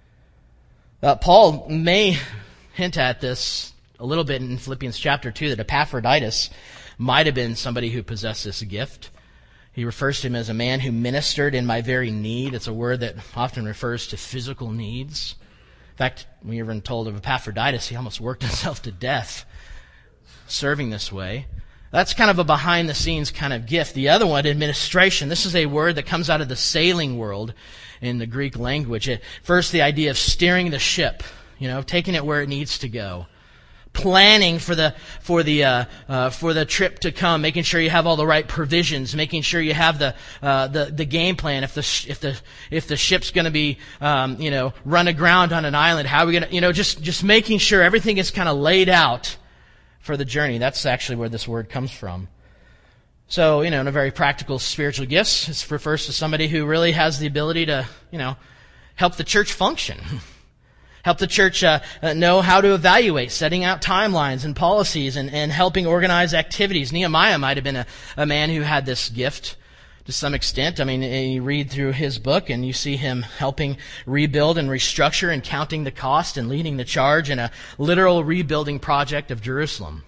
Uh, Paul may hint at this a little bit in Philippians chapter two, that Epaphroditus might have been somebody who possessed this gift. He refers to him as a man who ministered in my very need. It's a word that often refers to physical needs. In fact, we were told of Epaphroditus, he almost worked himself to death serving this way. That's kind of a behind-the-scenes kind of gift. The other one, administration. This is a word that comes out of the sailing world in the Greek language. It, first, the idea of steering the ship, you know, taking it where it needs to go. planning for the for the uh, uh, for the trip to come, making sure you have all the right provisions, making sure you have the uh, the the game plan. If the sh- if the if the ship's going to be um, you know run aground on an island, how are we going to you know just just making sure everything is kind of laid out for the journey. That's actually where this word comes from. So you know, in a very practical spiritual gifts, it refers to somebody who really has the ability to you know help the church function. Help the church uh, know how to evaluate, setting out timelines and policies, and, and helping organize activities. Nehemiah might have been a, a man who had this gift to some extent. I mean, you read through his book and you see him helping rebuild and restructure and counting the cost and leading the charge in a literal rebuilding project of Jerusalem.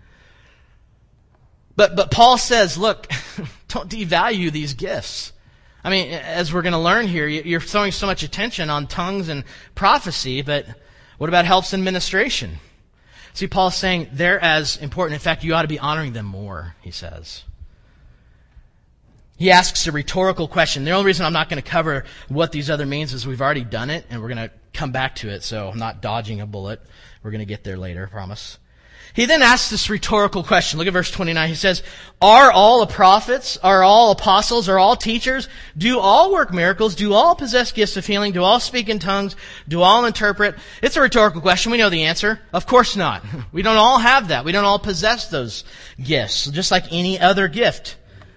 But but Paul says, look, don't devalue these gifts. I mean, as we're going to learn here, you're throwing so much attention on tongues and prophecy, but what about helps and ministration? See, Paul's saying they're as important. In fact, you ought to be honoring them more, he says. He asks a rhetorical question. The only reason I'm not going to cover what these other means is we've already done it, and we're going to come back to it, so I'm not dodging a bullet. We're going to get there later, I promise. He then asks this rhetorical question. Look at verse twenty-nine. He says, are all prophets? Are all apostles? Are all teachers? Do all work miracles? Do all possess gifts of healing? Do all speak in tongues? Do all interpret? It's a rhetorical question. We know the answer. Of course not. We don't all have that. We don't all possess those gifts, just like any other gift.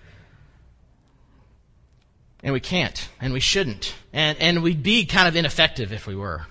And we can't, and we shouldn't. And, and we'd be kind of ineffective if we were.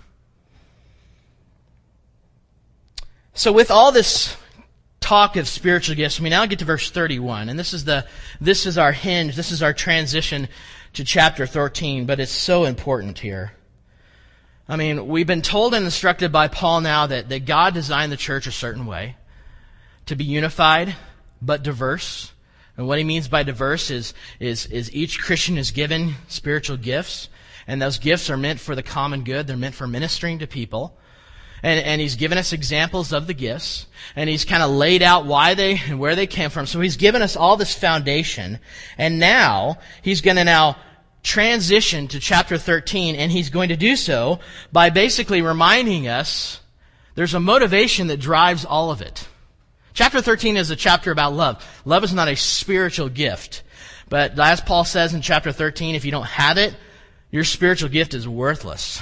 So with all this talk of spiritual gifts, we now get to verse thirty-one, and this is the this is our hinge, this is our transition to chapter thirteen, but it's so important here. I mean, we've been told and instructed by Paul now that, that God designed the church a certain way, to be unified but diverse. And what he means by diverse is, is, is each Christian is given spiritual gifts, and those gifts are meant for the common good. They're meant for ministering to people. And, and he's given us examples of the gifts, and he's kind of laid out why they and where they came from. So he's given us all this foundation, and now he's going to now transition to chapter thirteen, and he's going to do so by basically reminding us there's a motivation that drives all of it. Chapter thirteen is a chapter about love. Love is not a spiritual gift, but as Paul says in chapter thirteen, if you don't have it, your spiritual gift is worthless.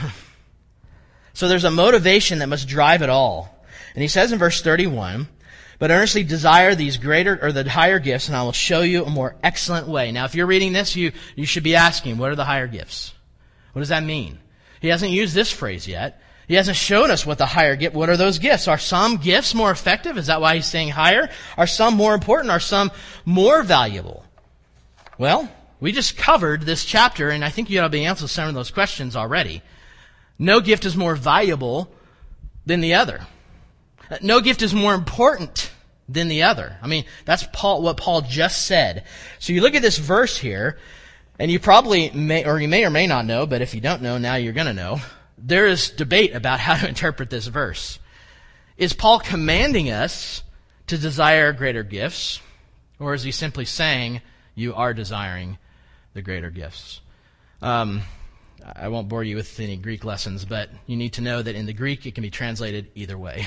So there's a motivation that must drive it all. And he says in verse thirty-one, but earnestly desire these greater or the higher gifts, and I will show you a more excellent way. Now, if you're reading this, you, you should be asking, what are the higher gifts? What does that mean? He hasn't used this phrase yet. He hasn't shown us what the higher gift, what are those gifts? Are some gifts more effective? Is that why he's saying higher? Are some more important? Are some more valuable? Well, we just covered this chapter, and I think you ought to be answering some of those questions already. No gift is more valuable than the other. No gift is more important than the other. I mean, that's Paul, what Paul just said. So you look at this verse here, and you probably may, or you may or may not know, but if you don't know, now you're going to know. There is debate about how to interpret this verse. Is Paul commanding us to desire greater gifts, or is he simply saying you are desiring the greater gifts? Um... I won't bore you with any Greek lessons, but you need to know that in the Greek it can be translated either way.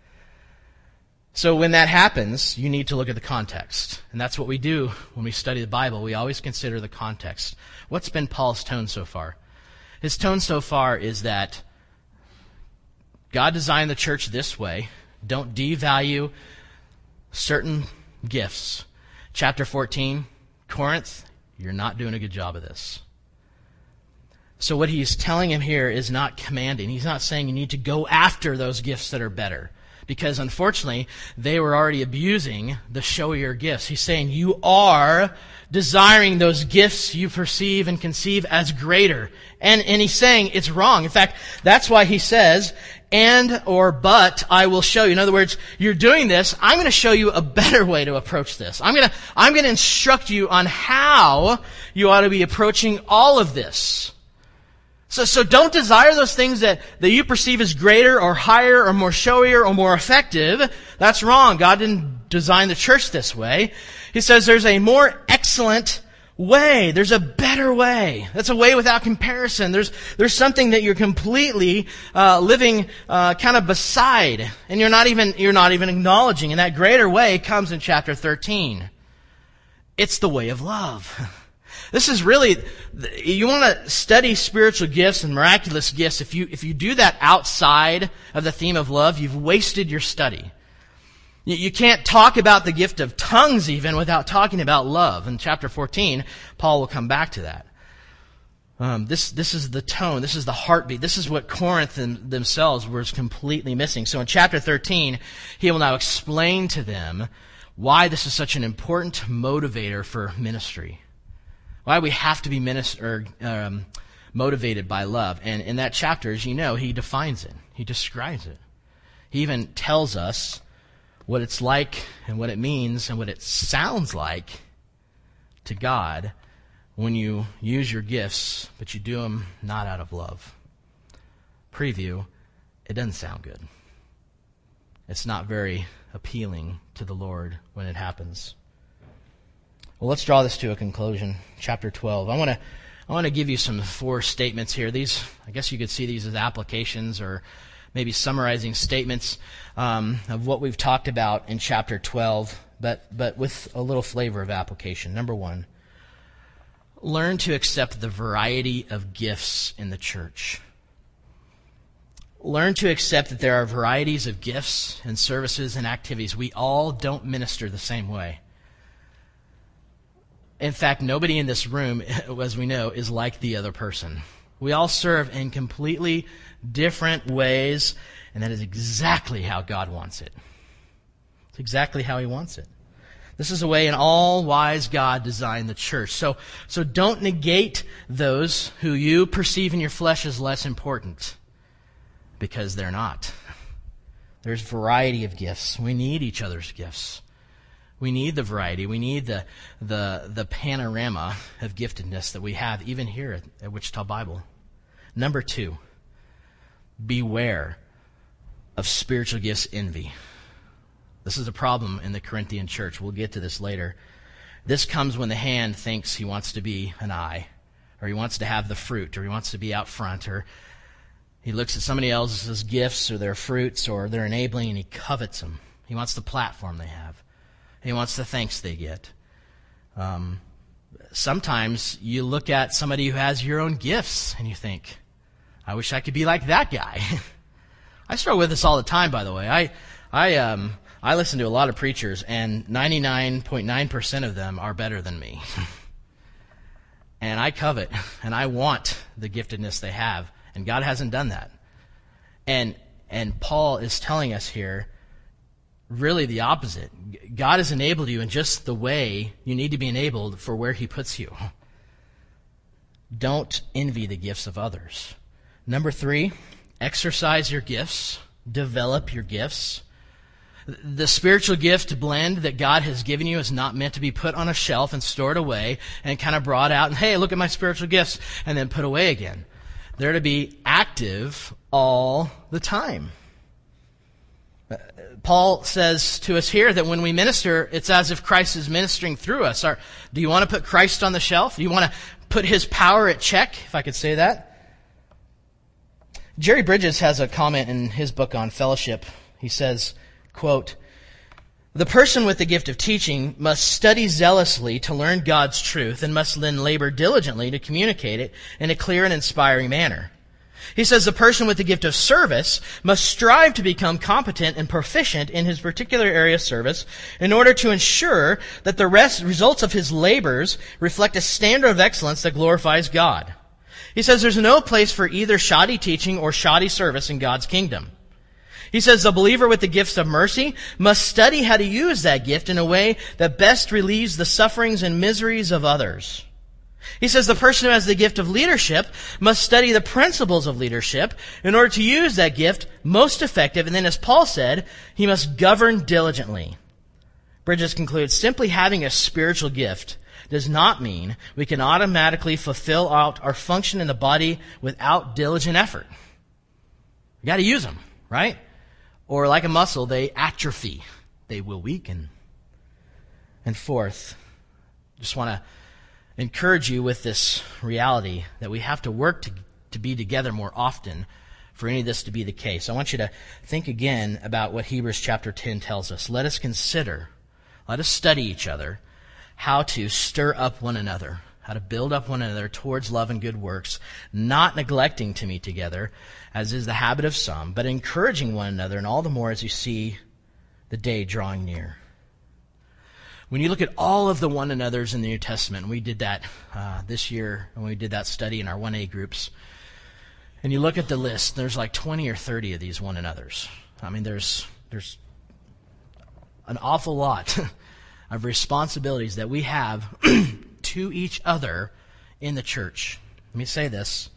So when that happens, you need to look at the context. And that's what we do when we study the Bible. We always consider the context. What's been Paul's tone so far? His tone so far is that God designed the church this way. Don't devalue certain gifts. Chapter fourteen, Corinth, you're not doing a good job of this. So what he's telling him here is not commanding. He's not saying you need to go after those gifts that are better. Because unfortunately, they were already abusing the showier gifts. He's saying you are desiring those gifts you perceive and conceive as greater. And, and he's saying it's wrong. In fact, that's why he says, and or but I will show you. In other words, you're doing this, I'm going to show you a better way to approach this. I'm going to, I'm going to instruct you on how you ought to be approaching all of this. So, so don't desire those things that, that you perceive as greater or higher or more showier or more effective. That's wrong. God didn't design the church this way. He says there's a more excellent way. There's a better way. That's a way without comparison. There's there's something that you're completely uh, living uh, kind of beside, and you're not even you're not even acknowledging. And that greater way comes in chapter thirteen. It's the way of love. This is really, you want to study spiritual gifts and miraculous gifts. If you if you do that outside of the theme of love, you've wasted your study. You can't talk about the gift of tongues even without talking about love. In chapter fourteen, Paul will come back to that. Um, this this is the tone. This is the heartbeat. This is what Corinth them, themselves was completely missing. So in chapter thirteen, he will now explain to them why this is such an important motivator for ministry. Why we have to be minister, um, motivated by love. And in that chapter, as you know, he defines it. He describes it. He even tells us what it's like and what it means and what it sounds like to God when you use your gifts, but you do them not out of love. Preview, it doesn't sound good. It's not very appealing to the Lord when it happens. Well, let's draw this to a conclusion. Chapter twelve. I want to I want to give you some four statements here. These, I guess you could see these as applications or maybe summarizing statements um, of what we've talked about in chapter twelve, but but with a little flavor of application. Number one, learn to accept the variety of gifts in the church. Learn to accept that there are varieties of gifts and services and activities. We all don't minister the same way. In fact, nobody in this room, as we know, is like the other person. We all serve in completely different ways, and that is exactly how God wants it. It's exactly how He wants it. This is the way an all-wise God designed the church. So, so don't negate those who you perceive in your flesh as less important, because they're not. There's variety of gifts. We need each other's gifts. We need the variety. We need the the the panorama of giftedness that we have even here at, at Wichita Bible. Number two, beware of spiritual gifts envy. This is a problem in the Corinthian church. We'll get to this later. This comes when the hand thinks he wants to be an eye, or he wants to have the fruit, or he wants to be out front, or he looks at somebody else's gifts or their fruits or their enabling and he covets them. He wants the platform they have. He wants the thanks they get. Um, sometimes you look at somebody who has your own gifts and you think, I wish I could be like that guy. I struggle with this all the time, by the way. I I um I listen to a lot of preachers, and ninety-nine point nine percent of them are better than me. And I covet, and I want the giftedness they have, and God hasn't done that. And and Paul is telling us here really the opposite. God has enabled you in just the way you need to be enabled for where He puts you. Don't envy the gifts of others. Number three, exercise your gifts. Develop your gifts. The spiritual gift blend that God has given you is not meant to be put on a shelf and stored away and kind of brought out and, hey, look at my spiritual gifts, and then put away again. They're to be active all the time. Paul says to us here that when we minister, it's as if Christ is ministering through us. Our, do you want to put Christ on the shelf? Do you want to put His power at check, if I could say that? Jerry Bridges has a comment in his book on fellowship. He says, quote, "The person with the gift of teaching must study zealously to learn God's truth and must then labor diligently to communicate it in a clear and inspiring manner. He says the person with the gift of service must strive to become competent and proficient in his particular area of service in order to ensure that the rest, results of his labors reflect a standard of excellence that glorifies God. He says there's no place for either shoddy teaching or shoddy service in God's kingdom. He says the believer with the gifts of mercy must study how to use that gift in a way that best relieves the sufferings and miseries of others. He says the person who has the gift of leadership must study the principles of leadership in order to use that gift most effective. And then, as Paul said, he must govern diligently." Bridges concludes, simply having a spiritual gift does not mean we can automatically fulfill out our function in the body without diligent effort. You got to use them, right? Or like a muscle, they atrophy. They will weaken. And fourth, just want to encourage you with this reality that we have to work to, to be together more often for any of this to be the case. I want you to think again about what Hebrews chapter ten tells us. Let us consider, let us study each other, how to stir up one another, how to build up one another towards love and good works, not neglecting to meet together, as is the habit of some, but encouraging one another, and all the more as you see the day drawing near. When you look at all of the one another's in the New Testament, and we did that uh, this year when we did that study in our one A groups, and you look at the list, there's like twenty or thirty of these one another's. I mean, there's there's an awful lot of responsibilities that we have to each other in the church. Let me say this.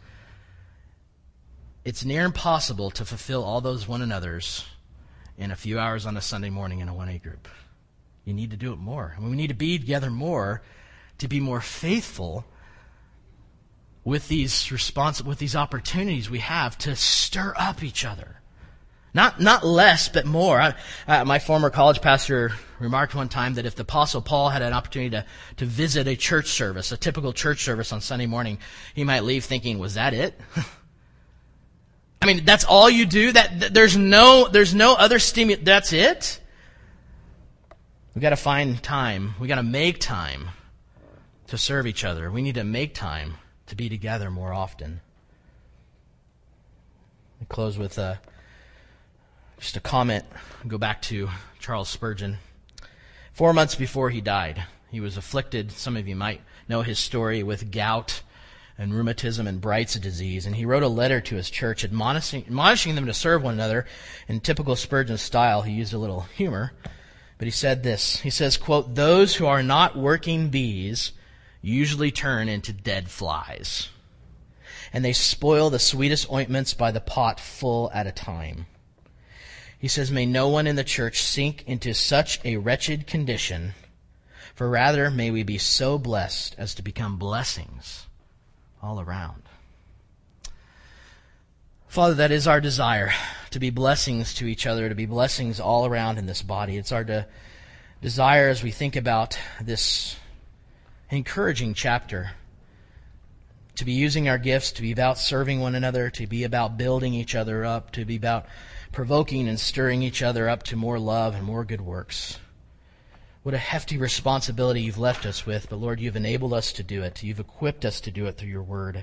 It's near impossible to fulfill all those one another's in a few hours on a Sunday morning in a one A group. You need to do it more. I mean, we need to be together more to be more faithful with these respons- with these opportunities we have to stir up each other. Not not less, but more. I, uh, my former college pastor remarked one time that if the Apostle Paul had an opportunity to, to visit a church service, a typical church service on Sunday morning, he might leave thinking, was that it? I mean, that's all you do? That, that there's no there's no other stimulus. That's it? We've got to find time. We've got to make time to serve each other. We need to make time to be together more often. I close with a, just a comment. Go back to Charles Spurgeon. Four months before he died, he was afflicted, some of you might know his story, with gout and rheumatism and Bright's disease. And he wrote a letter to his church admonishing, admonishing them to serve one another in typical Spurgeon style. He used a little humor. But he said this. He says, quote, "Those who are not working bees usually turn into dead flies, and they spoil the sweetest ointments by the pot full at a time." He says, "May no one in the church sink into such a wretched condition, for rather may we be so blessed as to become blessings all around." Father, that is our desire, to be blessings to each other, to be blessings all around in this body. It's our de- desire as we think about this encouraging chapter, to be using our gifts, to be about serving one another, to be about building each other up, to be about provoking and stirring each other up to more love and more good works. What a hefty responsibility you've left us with, but Lord, you've enabled us to do it. You've equipped us to do it through your word.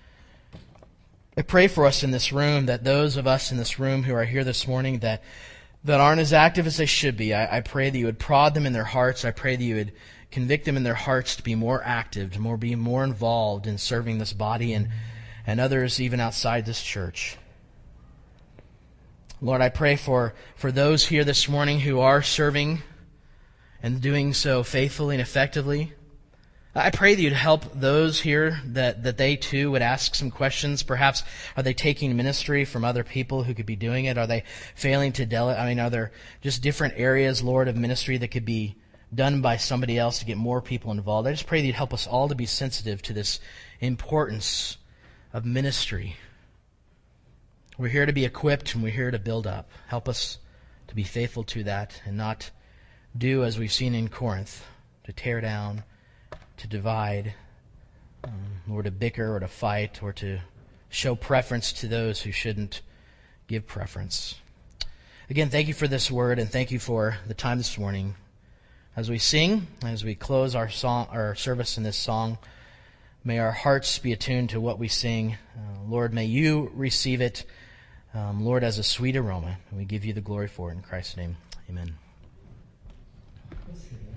I pray for us in this room, that those of us in this room who are here this morning that that aren't as active as they should be, I, I pray that you would prod them in their hearts. I pray that you would convict them in their hearts to be more active, to more be more involved in serving this body and, and others even outside this church. Lord, I pray for, for those here this morning who are serving and doing so faithfully and effectively. I pray that you'd help those here that, that they too would ask some questions. Perhaps are they taking ministry from other people who could be doing it? Are they failing to delegate? I mean, are there just different areas, Lord, of ministry that could be done by somebody else to get more people involved? I just pray that you'd help us all to be sensitive to this importance of ministry. We're here to be equipped and we're here to build up. Help us to be faithful to that and not do as we've seen in Corinth, to tear down, to divide, um, or to bicker, or to fight, or to show preference to those who shouldn't give preference. Again, thank you for this word, and thank you for the time this morning. As we sing, as we close our song, our service in this song, may our hearts be attuned to what we sing. Uh, Lord, may you receive it, um, Lord, as a sweet aroma. And we give you the glory for it in Christ's name. Amen.